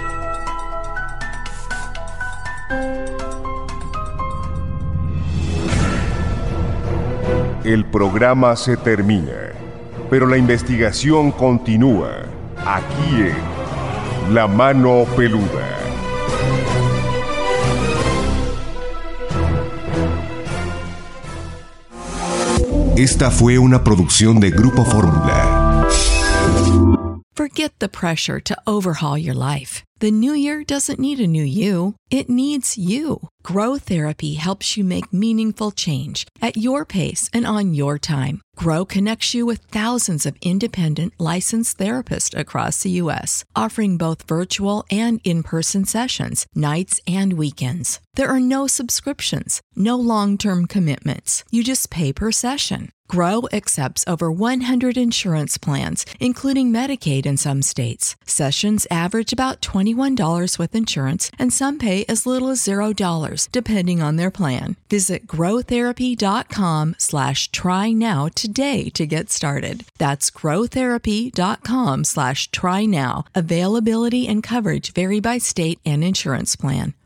[SPEAKER 2] El programa se termina, pero la investigación continúa aquí en La Mano Peluda. Esta fue una producción de Grupo Fórmula.
[SPEAKER 15] Forget the pressure to overhaul your life. The new year doesn't need a new you. It needs you. Grow Therapy helps you make meaningful change at your pace and on your time. Grow connects you with thousands of independent licensed therapists across the U.S., offering both virtual and in-person sessions, nights and weekends. There are no subscriptions, no long-term commitments. You just pay per session. Grow accepts over 100 insurance plans, including Medicaid in some states. Sessions average about $21 with insurance, and some pay as little as $0, depending on their plan. Visit growtherapy.com/try now today to get started. That's growtherapy.com/try now. Availability and coverage vary by state and insurance plan.